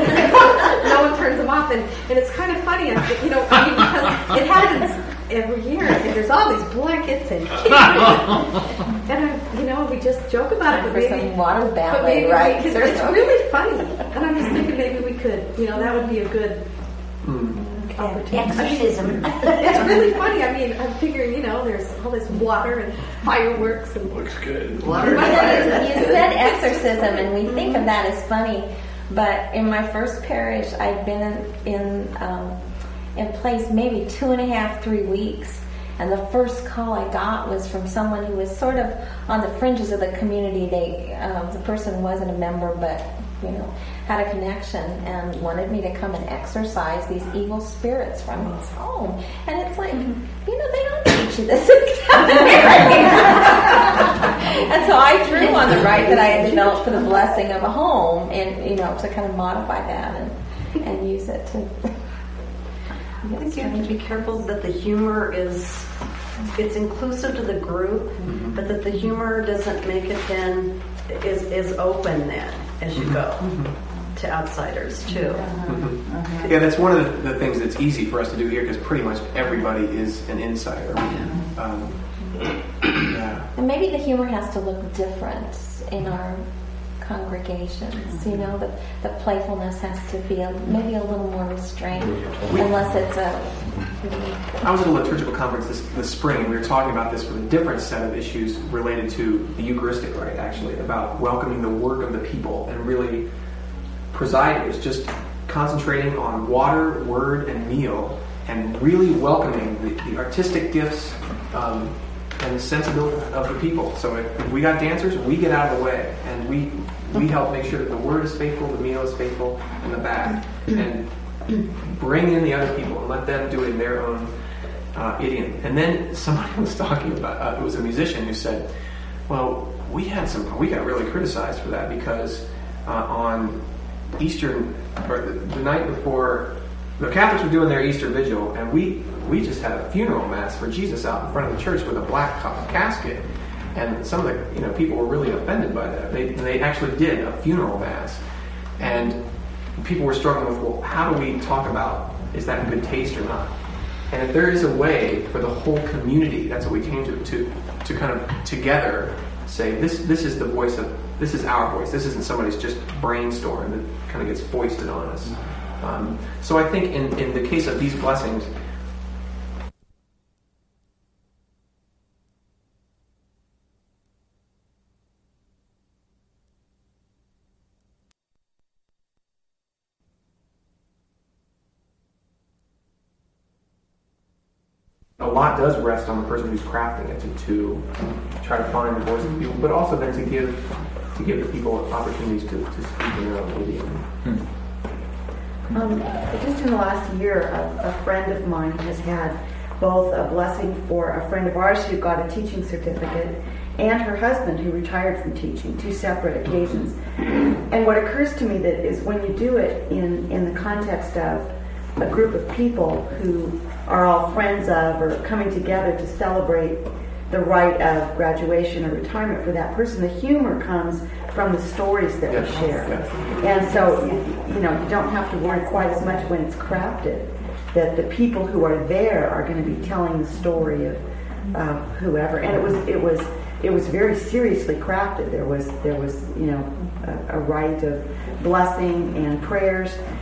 No one turns them off. And, and it's kind of funny, and, you know, I mean, because it happens every year. And there's all these blankets and kids. And, I, you know, we just joke about it. But For maybe, some water but ballet, maybe right? we could, it's really funny. And I'm just thinking maybe we could, you know, that would be a good opportunity. Exorcism. It's really funny. I mean, I'm figuring, you know, there's all this water and fireworks and Looks good. Water. You said exorcism, and we think of that as funny, but in my first parish, I'd been in in, um, in place maybe two and a half, three weeks, and the first call I got was from someone who was sort of on the fringes of the community. They, um, the person wasn't a member, but you know, had a connection and wanted me to come and exorcise these evil spirits from his home. And it's like, you know, they don't teach you this in seminary. And so I drew on the right that I had developed for the blessing of a home, and you know, to kind of modify that and and use it to. I think you have to be careful that the humor is, it's inclusive to the group, mm-hmm. but that the humor doesn't make it then, is, is open then as you go mm-hmm. to outsiders too. Mm-hmm. Uh-huh. Yeah, that's one of the, the things that's easy for us to do here, because pretty much everybody is an insider. Yeah. Um, yeah. And maybe the humor has to look different in our congregations. Mm-hmm. You know, the, the playfulness has to be a, maybe a little more restrained, we, unless it's a... I was at a liturgical conference this, this spring, and we were talking about this with a different set of issues related to the Eucharistic rite, actually, about welcoming the work of the people, and really presiders just concentrating on water, word, and meal, and really welcoming the, the artistic gifts um, and the sensibility of the people. So if, if we got dancers, we get out of the way, and we we help make sure that the word is faithful, the meal is faithful, and the back, and bring in the other people and let them do it in their own uh, idiom. And then somebody was talking about, uh, it was a musician who said, well, we had some, we got really criticized for that, because uh, on Easter, or the, the night before, the Catholics were doing their Easter vigil, and we we just had a funeral mass for Jesus out in front of the church with a black casket, and some of the you know people were really offended by that. They they actually did a funeral mass, and people were struggling with, well, how do we talk about, is that in good taste or not? And if there is a way for the whole community, that's what we came to to to kind of together say, this this is the voice of, this is our voice. This isn't somebody's just brainstorm that kind of gets foisted on us. Um, so I think in, in the case of these blessings, a lot does rest on the person who's crafting it to, to try to find the voice of people, but also then to give to give the people opportunities to, to speak in their own idiom. Hmm. Um, just in the last year, a, a friend of mine has had both a blessing for a friend of ours who got a teaching certificate and her husband who retired from teaching, two separate occasions. And what occurs to me that is when you do it in, in the context of a group of people who are all friends of or coming together to celebrate the rite of graduation or retirement for that person, the humor comes from the stories that yes. we share. Yes. And so, you, you know, you don't have to worry quite as much when it's crafted, that the people who are there are going to be telling the story of, of whoever. And it was it was it was very seriously crafted. There was there was you know a, a rite of blessing and prayers,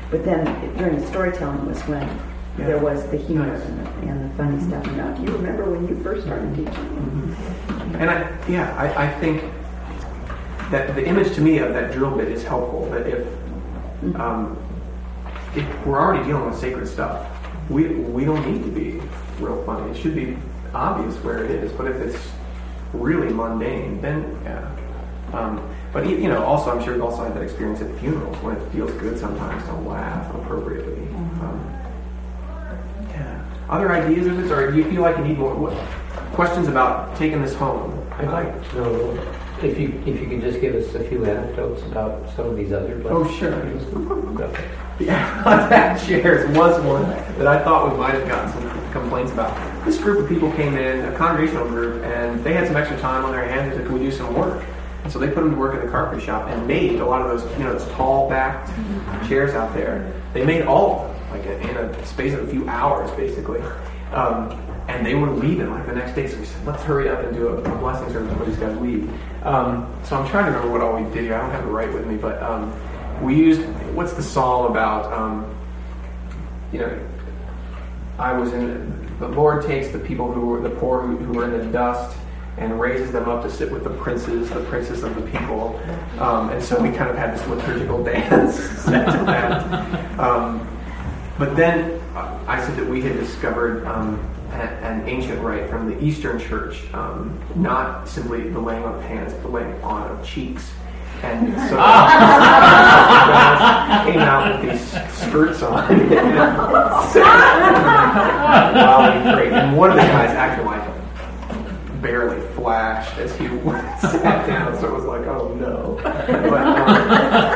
but then during the storytelling was when Yeah. there was the humor Nice. and, the, and the funny stuff. Now, do you remember when you first started teaching? Mm-hmm. And I, yeah, I, I think that the image to me of that drill bit is helpful. That if um, if we're already dealing with sacred stuff, we we don't need to be real funny. It should be obvious where it is. But if it's really mundane, then yeah. Um, but you know, also I'm sure you've also had that experience at funerals when it feels good sometimes to laugh appropriately. Um, yeah. Other ideas of this, or do you feel like you need more what, questions about taking this home? I'd like to know if you if you could just give us a few anecdotes about some of these other Oh, blessings. sure. Yeah, that shares was one that I thought we might have gotten some complaints about. This group of people came in, a congregational group, and they had some extra time on their hands and said, "Can we do some work?" And so they put them to work in the carpentry shop and made a lot of those, you know, those tall-backed chairs out there. They made all of them, like in a space of a few hours, basically. Um, and they were leaving like the next day, so we said, "Let's hurry up and do a, a blessing service before these guys leave." Um, so I'm trying to remember what all we did here. I don't have it right with me, but um, we used, what's the psalm about? Um, you know, I was in, the Lord takes the people who were the poor who, who were in the dust and raises them up to sit with the princes, the princes of the people. Um, and so we kind of had this liturgical dance set to that. Um, but then uh, I said that we had discovered um, a, an ancient rite from the Eastern Church, um, not simply the laying on of hands, but the laying on of cheeks. And so came out with these skirts on. Wow, great. And one of the guys actually like barely flashed as he sat down, so it was like, oh no. But, um,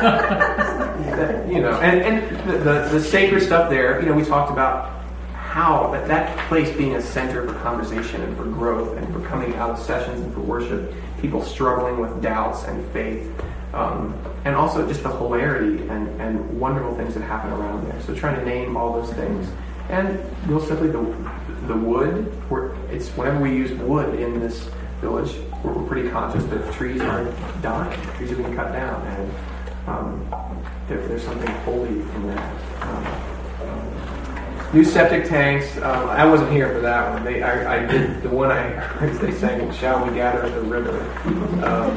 that, you know, and, and the, the, the sacred stuff there, you know, we talked about how that, that place being a center for conversation and for growth and for coming out of sessions and for worship, people struggling with doubts and faith, um, and also just the hilarity and, and wonderful things that happen around there. So trying to name all those things. And real simply, the the wood, we're, it's whenever we use wood in this village, we're, we're pretty conscious that trees are dying, trees are being cut down, and um, there, there's something holy in that. Um, New septic tanks. Um, I wasn't here for that one. They, I, I did the one I heard they sang, "Shall we gather at the river?" Um,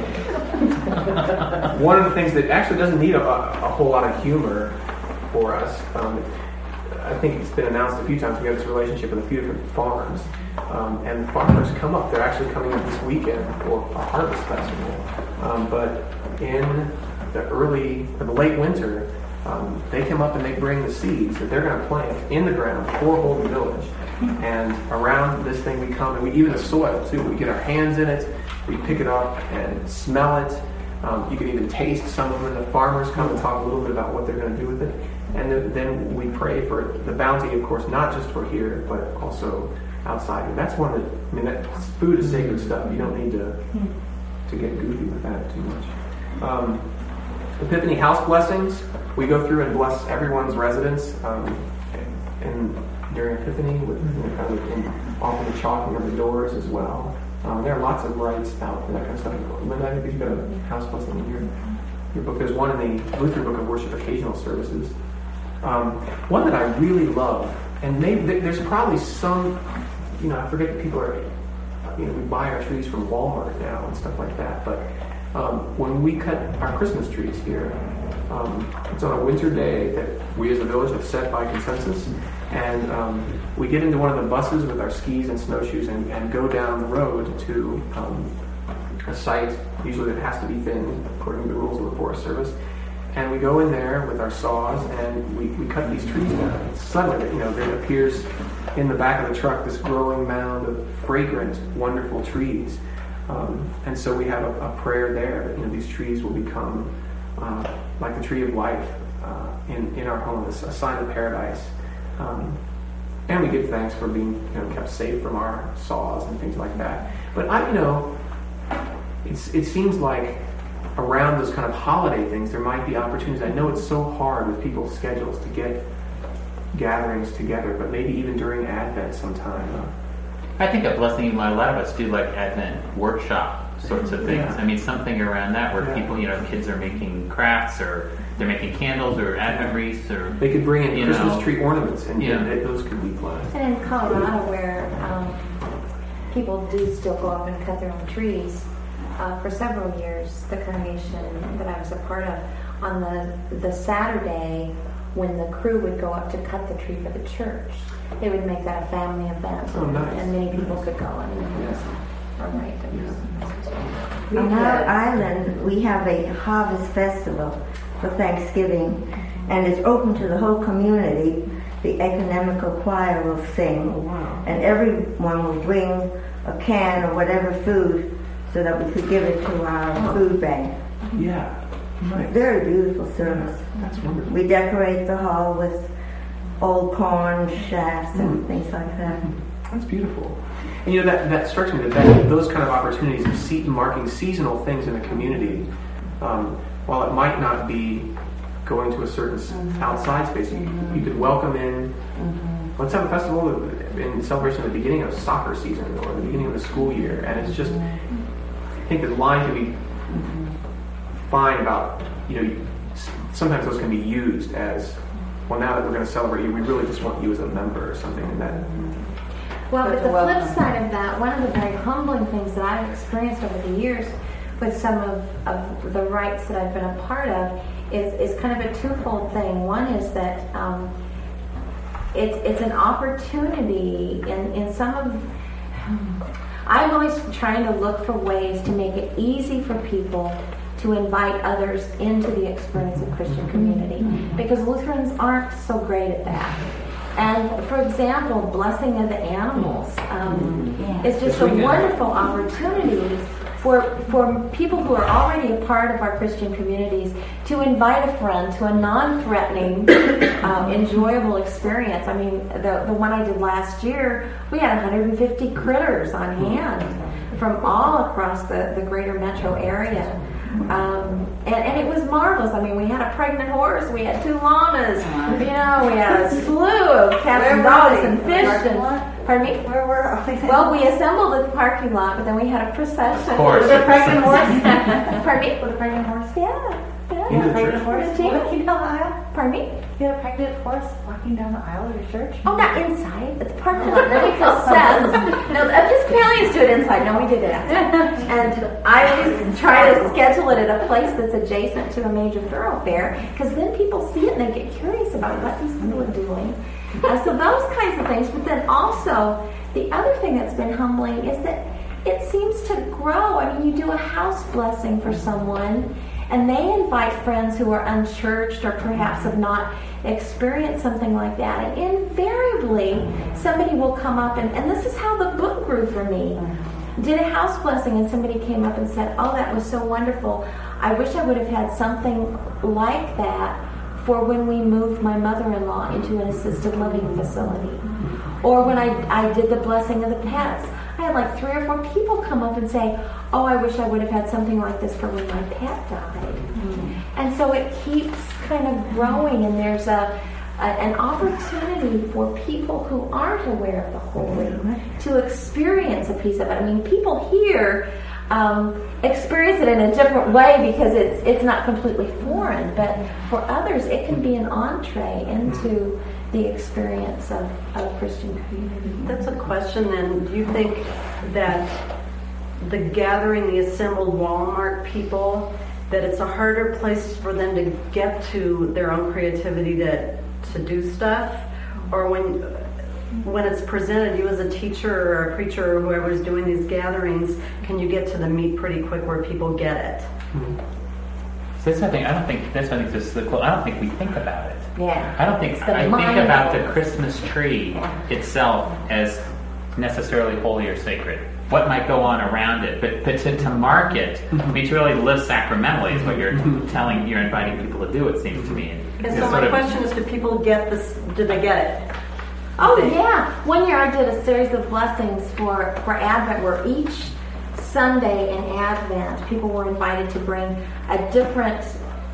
one of the things that actually doesn't need a, a whole lot of humor for us. Um, I think it's been announced a few times. We have this relationship with a few different farms, um, and the farmers come up. They're actually coming up this weekend for a harvest festival. Um, but in the early or the late winter, Um, they come up and they bring the seeds that they're going to plant in the ground for Holden Village. And around this thing we come, and we even the soil too. We get our hands in it, we pick it up and smell it. Um, you can even taste some of them. And the farmers come and talk a little bit about what they're going to do with it. And then, then we pray for the bounty, of course, not just for here, but also outside. And that's one that, I mean, that food is sacred stuff. You don't need to to get goofy with that too much. Um, Epiphany house blessings. We go through and bless everyone's residence um, and during Epiphany with you know, kind of in, often the chalking of the doors as well. Um, there are lots of rites out and that kind of stuff. Linda, I think you've got a house blessing in your, your book. There's one in the Lutheran Book of Worship Occasional Services. Um, one that I really love, and maybe there's probably some, you know, I forget that people are, you know, we buy our trees from Walmart now and stuff like that, but Um, when we cut our Christmas trees here, um, it's on a winter day that we as a village have set by consensus, and um, we get into one of the buses with our skis and snowshoes and, and go down the road to um, a site, usually that has to be thinned according to the rules of the Forest Service, and we go in there with our saws and we, we cut these trees down. And suddenly, you know, there appears in the back of the truck this growing mound of fragrant, wonderful trees. Um, and so we have a, a prayer there that you know these trees will become uh, like the tree of life uh, in in our home, a sign of paradise. Um, and we give thanks for being you know kept safe from our saws and things like that. But I you know it's it seems like around those kind of holiday things there might be opportunities. I know it's so hard with people's schedules to get gatherings together, but maybe even during Advent sometime. Uh, I think a blessing, a lot of us do like Advent workshop sorts of things. Yeah. I mean, something around that where Yeah. people, you know, kids are making crafts or they're making candles or Advent wreaths or They could bring in you Christmas know, tree ornaments, and, Yeah. and those could be blessed. And in Colorado, where um, people do still go up and cut their own trees, uh, for several years, the congregation that I was a part of, on the the Saturday when the crew would go up to cut the tree for the church, they would make that a family event, Oh, nice. and many people could go. I mean, it was all right. It was- On our island, we have a harvest festival for Thanksgiving, and it's open to the whole community. The ecumenical choir will sing, and everyone will bring a can or whatever food so that we could give it to our food bank. Yeah. Nice. Very beautiful service. That's wonderful. We decorate the hall with old corn shafts and things like that. That's beautiful. And you know, that, that strikes me that, that those kind of opportunities of se- marking seasonal things in the community, um, while it might not be going to a certain s outside space, you, you could welcome in, let's have a festival in celebration of the beginning of soccer season or the beginning of the school year. And it's just, I think the line can be fine about, you know, sometimes those can be used as, well, now that we're going to celebrate you, we really just want you as a member or something. And that, Well, but the Welcome. flip side of that, one of the very humbling things that I've experienced over the years with some of, of the rites that I've been a part of is, is kind of a twofold thing. One is that um, it's, it's an opportunity in, in some of... I'm always trying to look for ways to make it easy for people to invite others into the experience of Christian community, because Lutherans aren't so great at that. And for example, blessing of the animals um, is just a wonderful opportunity for for people who are already a part of our Christian communities to invite a friend to a non-threatening, um, enjoyable experience. I mean, the the one I did last year, we had one hundred fifty critters on hand from all across the, the greater metro area. Um, and, and it was marvelous. I mean, we had a pregnant horse, we had two llamas, you know, we had a slew of cats and dogs and fish. And, pardon me? Where were we? Well, we assembled at the parking lot, but then we had a procession. Of course. With a pregnant horse. Pardon me? With a pregnant horse? Yeah. Yeah. Into the Pregnant church. horse walking down the aisle? Pardon me? You had a pregnant horse walking down the aisle of your church? Oh, not inside, at the parking lot. Nobody says. No, Episcopalians do it inside. No, we did it outside. And I always try to schedule it at a place that's adjacent to a major thoroughfare, because then people see it and they get curious about what these people are doing. And so those kinds of things. But then also, the other thing that's been humbling is that it seems to grow. I mean, you do a house blessing for someone, and they invite friends who are unchurched or perhaps have not experienced something like that. And invariably, somebody will come up, and, and this is how the book grew for me. Did a house blessing, and somebody came up and said, oh, that was so wonderful. I wish I would have had something like that for when we moved my mother-in-law into an assisted living facility. Or when I, I did the blessing of the pets. I had like three or four people come up and say, oh, I wish I would have had something like this for when my pet died. Mm-hmm. And so it keeps kind of growing, and there's a, a an opportunity for people who aren't aware of the holy to experience a piece of it. I mean, people here um, experience it in a different way because it's it's not completely foreign, but for others it can be an entree into the experience of, of Christian community. That's a question then. Do you think that the gathering, the assembled Walmart people, that it's a harder place for them to get to their own creativity to to do stuff? Or when when it's presented, you as a teacher or a preacher or whoever's doing these gatherings, can you get to the meat pretty quick where people get it? So that's the thing. I don't think that's. I think this is the quote. I don't think we think about it. Yeah. I don't think. It's the I think mind about of the it. Christmas tree Yeah. itself as necessarily holy or sacred. What might go on around it, but but to, to mark it, I mean, to really live sacramentally is what you're telling, you're inviting people to do. It seems to me. And It's so sort my of- question is, do people get this? Do they get it? Oh yeah! One year I did a series of blessings for, for Advent where each Sunday in Advent people were invited to bring a different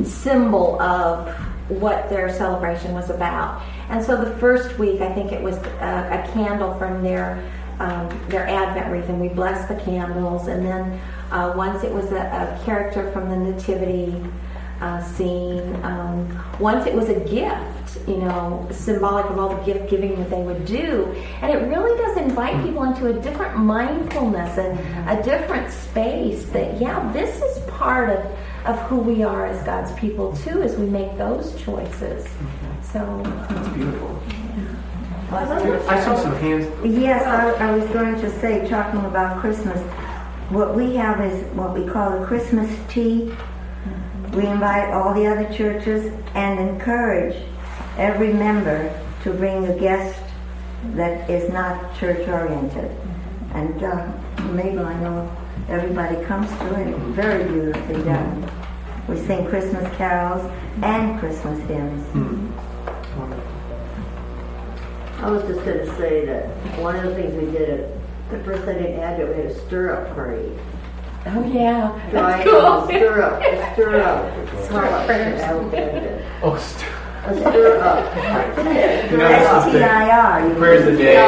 symbol of what their celebration was about. And so the first week I think it was a, a candle from their um, their Advent wreath, and we blessed the candles. And then uh, once it was a, a character from the Nativity. uh, scene. Um, once it was a gift, you know, symbolic of all the gift giving that they would do. And it really does invite people into a different mindfulness and a different space that, yeah, this is part of, of who we are as God's people too, as we make those choices. So That's beautiful. yeah. I saw some hands. Yes, I, I was going to say, talking about Christmas, what we have is what we call a Christmas tea. We invite all the other churches and encourage every member to bring a guest that is not church-oriented. And uh, Mabel, I know everybody comes to it. It's very beautifully done. We sing Christmas carols and Christmas hymns. I was just going to say that one of the things we did at the first Sunday in Advent, we had a stir-up party. Oh yeah, Dry that's cool. stir up, a stir up, smell like Advent. Oh, stir. A stir up. You know, this is T the I R. prayers of the day.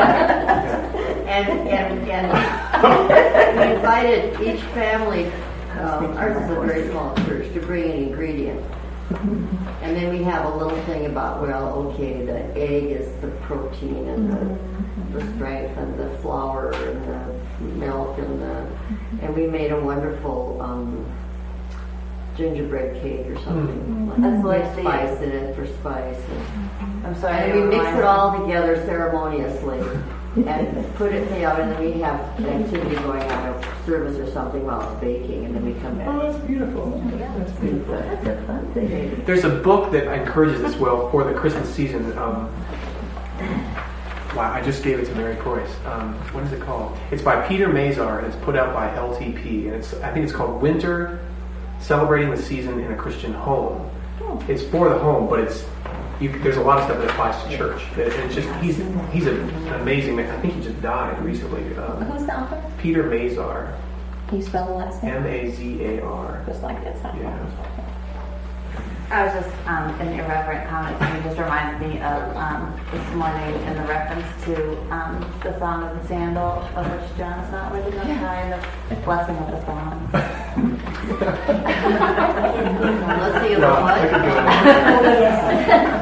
And, and, and we invited each family, um, ours is a very small church, to bring an ingredient. And then we have a little thing about, well, okay, the egg is the protein and the, the strength and the flour and the milk and the, and we made a wonderful um, gingerbread cake or something. That's the way With to see spice it. in it for spice. And, I'm sorry. and I we mix remind it you. all together ceremoniously and put it out, and then we have an activity going on, a service or something while it's baking, and then we come back. Oh, that's beautiful. That's beautiful. That's a fun thing. There's a book that encourages this well for the Christmas season. Um, wow, I just gave it to Mary Preuss. Um, what is it called? It's by Peter Mazar, and it's put out by L T P, and it's I think it's called Winter: Celebrating the Season in a Christian Home. It's for the home, but it's you, there's a lot of stuff that applies to church. It, it's just he's he's an amazing man. I think he just died recently. Um, Who's the author? Peter Mazar, Can you spell the last name? M A Z A R. Just like this. Huh? Yeah. I was just, um, an irreverent comment, and it just reminded me of um, this morning in the reference to um, the Song of the Sandal, of which John is not worthy to die, and the blessing of the song. Let's see the Well, what? I could do it.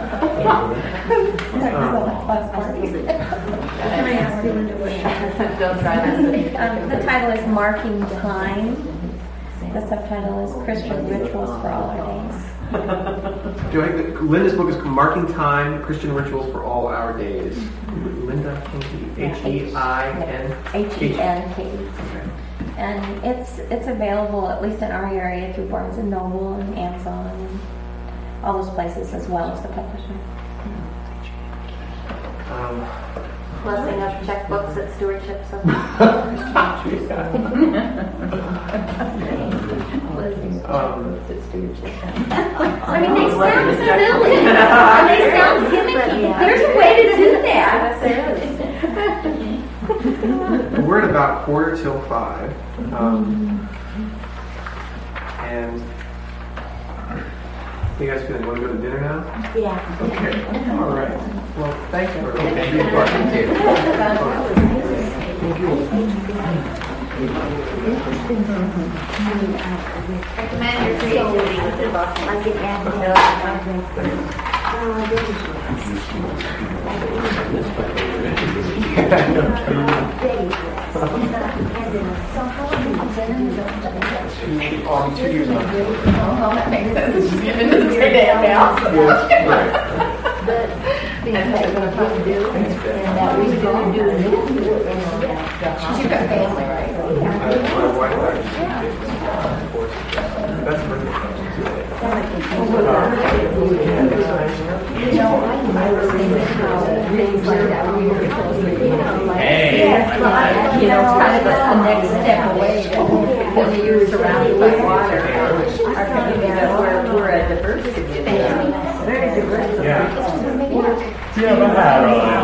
Don't try this. Um, the title is Marking Time. The subtitle is Christian Rituals for All Our Days. Do I, Linda's book is called Marking Time: Christian Rituals for All Our Days. Linda Hinke, H E I N H E N K E. And it's it's available at least in our area through Barnes and Noble and Amazon and all those places, as well as the publisher. Um, Blessing of checkbooks at stewardship. So. um, I mean, they sound silly. And they sound gimmicky. There's a way to do that. we're at about quarter till five, um, and you guys feeling? Want to go to dinner now? Yeah. Okay. All right. Well, thanks for Thank you. Thank you. Recommend your creativity with the Boston. I can add Oh, two years now. Oh, that makes sense. She's giving us a damn now. You've got family, right? My wife actually did this, of course. That's perfect. Hey, Yes, well, I- you know, kind of the next step away. When you're surrounded by water, our community, we're, we're a diverse community. Very diverse. Yeah. Yeah, but that,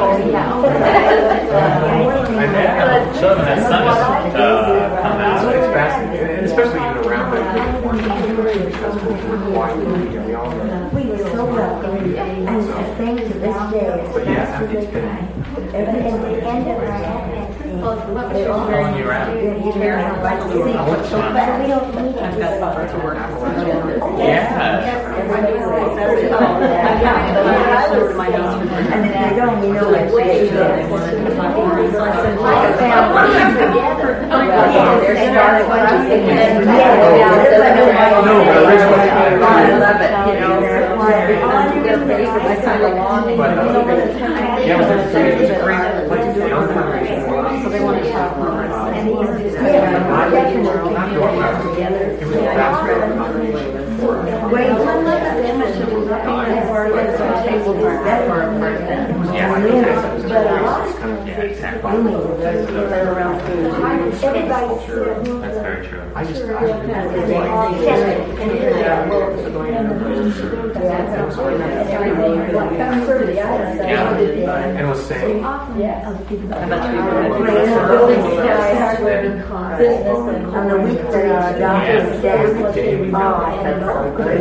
I know. some of that sun is uh, come out. It's fascinating, and especially even around the festival, we're quiet. You know, we all know. We were so welcome, and the same to this day. But yeah, it's been But at the end of our Advent thing, Following you around. And if you don't, you know what way to go. I love it, you know. My son along, Yeah, but there's three, there's a great place to go. so they want to talk more. And he was just It was a fast road. way Yeah, exactly. Around food. That's very true. I just, I really and was saying, on the week that our doctor's dead, oh, that's so good.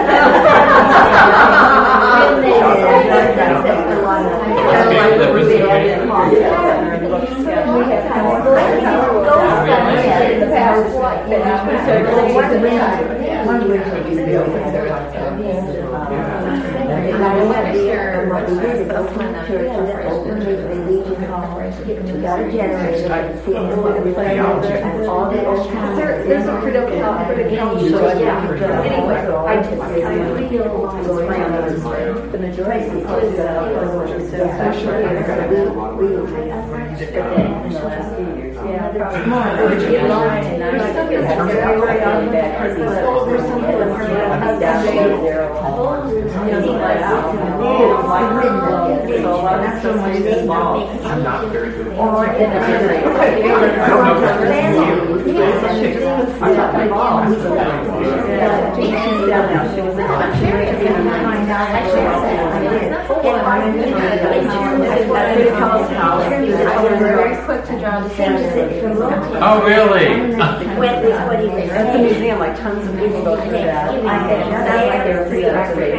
We got a generator, and see it was and all the old times. There's a critical, critical show. Anyway, I just, I feel the majority of I'm not very good. Or I don't know if that's Oh, really? That's a museum, like tons of people go through that. It sounds like they were pretty activated.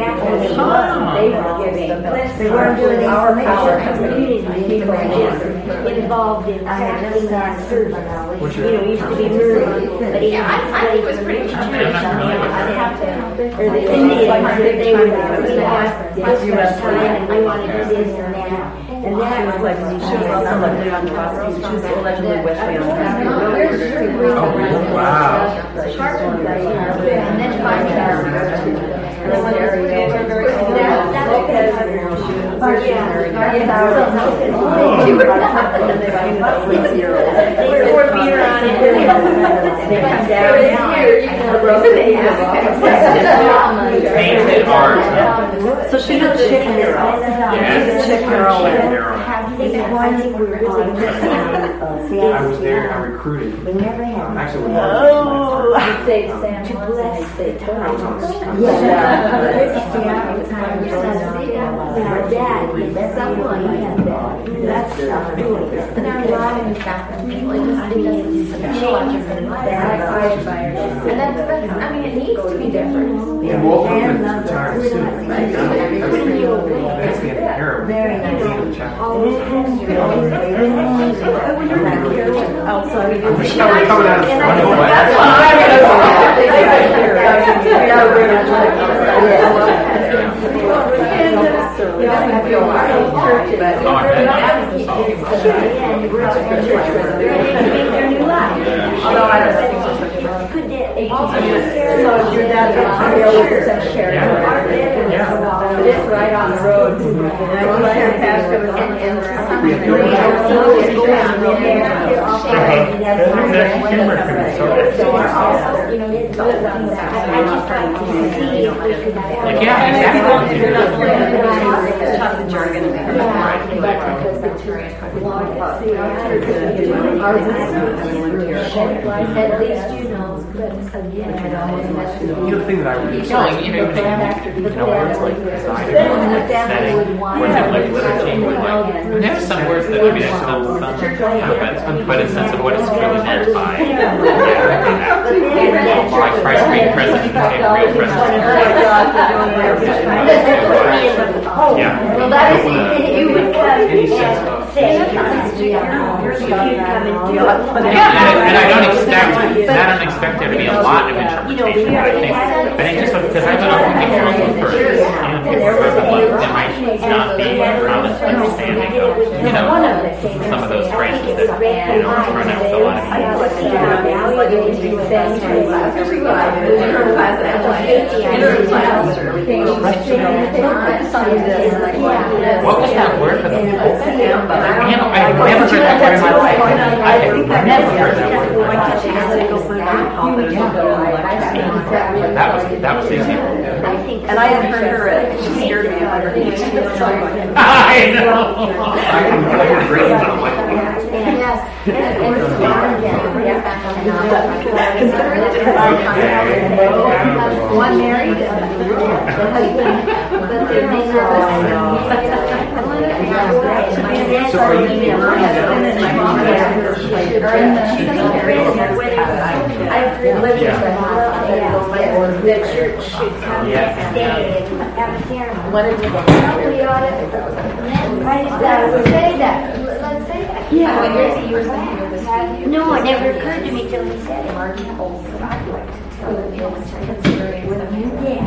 they weren't doing Our power community people involved in I had just started serving when I was, you know, used to be moving, but Yeah, I, I think it was pretty I'm not familiar with I'd that. have to, or the Indians, they would, we asked this U S time, and we want to do this and that. And then it was like, she was also like Leon Trotsky, she was allegedly wished me on Oh, wow. And then five stars. And then when they're very old, that's because, they pour beer on it. They come down. Painted art. So she's a chick hero. She's a chick heroine. I was there, I recruited. we never had. Um, actually, we Oh. Saved Sam To once, bless and they saved I was on her. this kind of- Yeah. Our dad, someone had that. That's not good. And our lot in Scotland, people, it just, it doesn't, and that's, that's, I mean, it needs to be different. And Walt Whitman retired soon. That's the era. Very nice. Outside. I wish I were coming out of front. That's what I'm gonna Although I don't think so. So your dad was sharing. It's right on the road. And I was there past it At least you know, but again, You know, the thing that I really No, like, you know, you know, words like design, setting, words of like liturgy, with like, there's some words that maybe there's some, some, but, but a sense of what it's truly meant by. Yeah, Like Christ being present, you can take real presence. Yeah. Well, that is, you would come and say, you're come and do it. And I don't expect, I don't expect there to be a lot of interpretation. I think, I think just because I've been often thinking of it for, you know, there might not be a common understanding of, you know, some of those phrases that, you know, run out with a lot of What was that word for the I never heard that word in my life. I've never heard that word. That was that was easy. And I had heard her at she scared me of her. I know. Yes. One married, the husband, but they're So are you The church should come and stay and have a ceremony. What did you Somebody ought to say that. Let's say that. Yeah. You were saying no, it never occurred to me till he said it. I'd like to tell you yeah.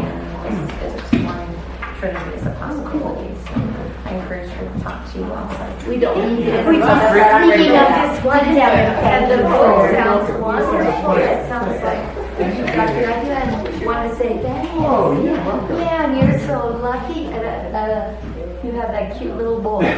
Trinity as a possibility. So I encourage her to talk to you also. We don't need it. We just thinking of this one and the whole sounds wonderful. It sounds like Doctor, I do want to say thanks. Oh, yeah. Man, you're so lucky. Uh, uh, you have that cute little boy. Thanks.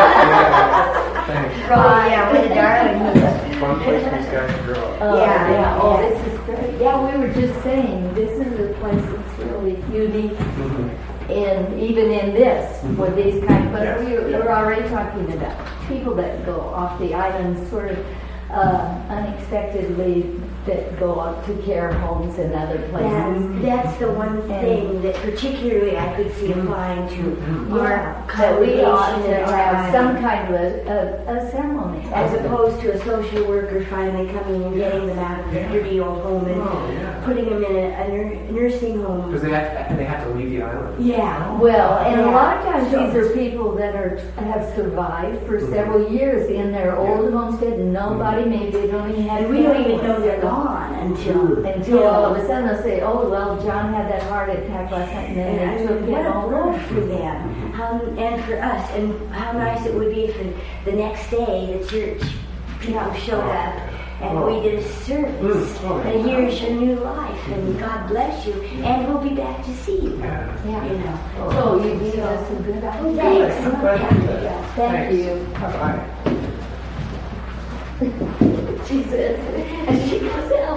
Oh, yeah, what a darling he is. Fun place for these guys to grow up. Oh, yeah, yeah. Oh, this is great. Yeah, we were just saying, this is a place that's really unique. Mm-hmm. And even in this, mm-hmm. with these kind of, but yes. we were, we were already talking about people that go off the island sort of uh, unexpectedly, that go up to care homes and other places. That's, that's the one thing that particularly I could see applying to our that we ought to congregation have some kind of a, a, a ceremony. as opposed to a social worker finally coming and getting them out of their dirty old home and Oh, yeah. putting them in a, a nur- nursing home. Because they have, they have to leave the island. Yeah. Well, and Yeah. a lot of times So- these are people that are have survived for several years in their old homestead, and nobody, maybe they don't even have And we don't even families. know they're gone until Until all of a sudden they'll say, oh, well, John had that heart attack last night, and then And I they took mean, him what a over. love for them, how, and for us, and how nice it would be if the, the next day the church people showed up and we did a service, and here's your new life, and God bless you, and we'll be back to see you. Yeah. Yeah. You know. So you gave us some good ideas. Thanks. Yeah. Thank you. Bye. Jesus. And she goes out.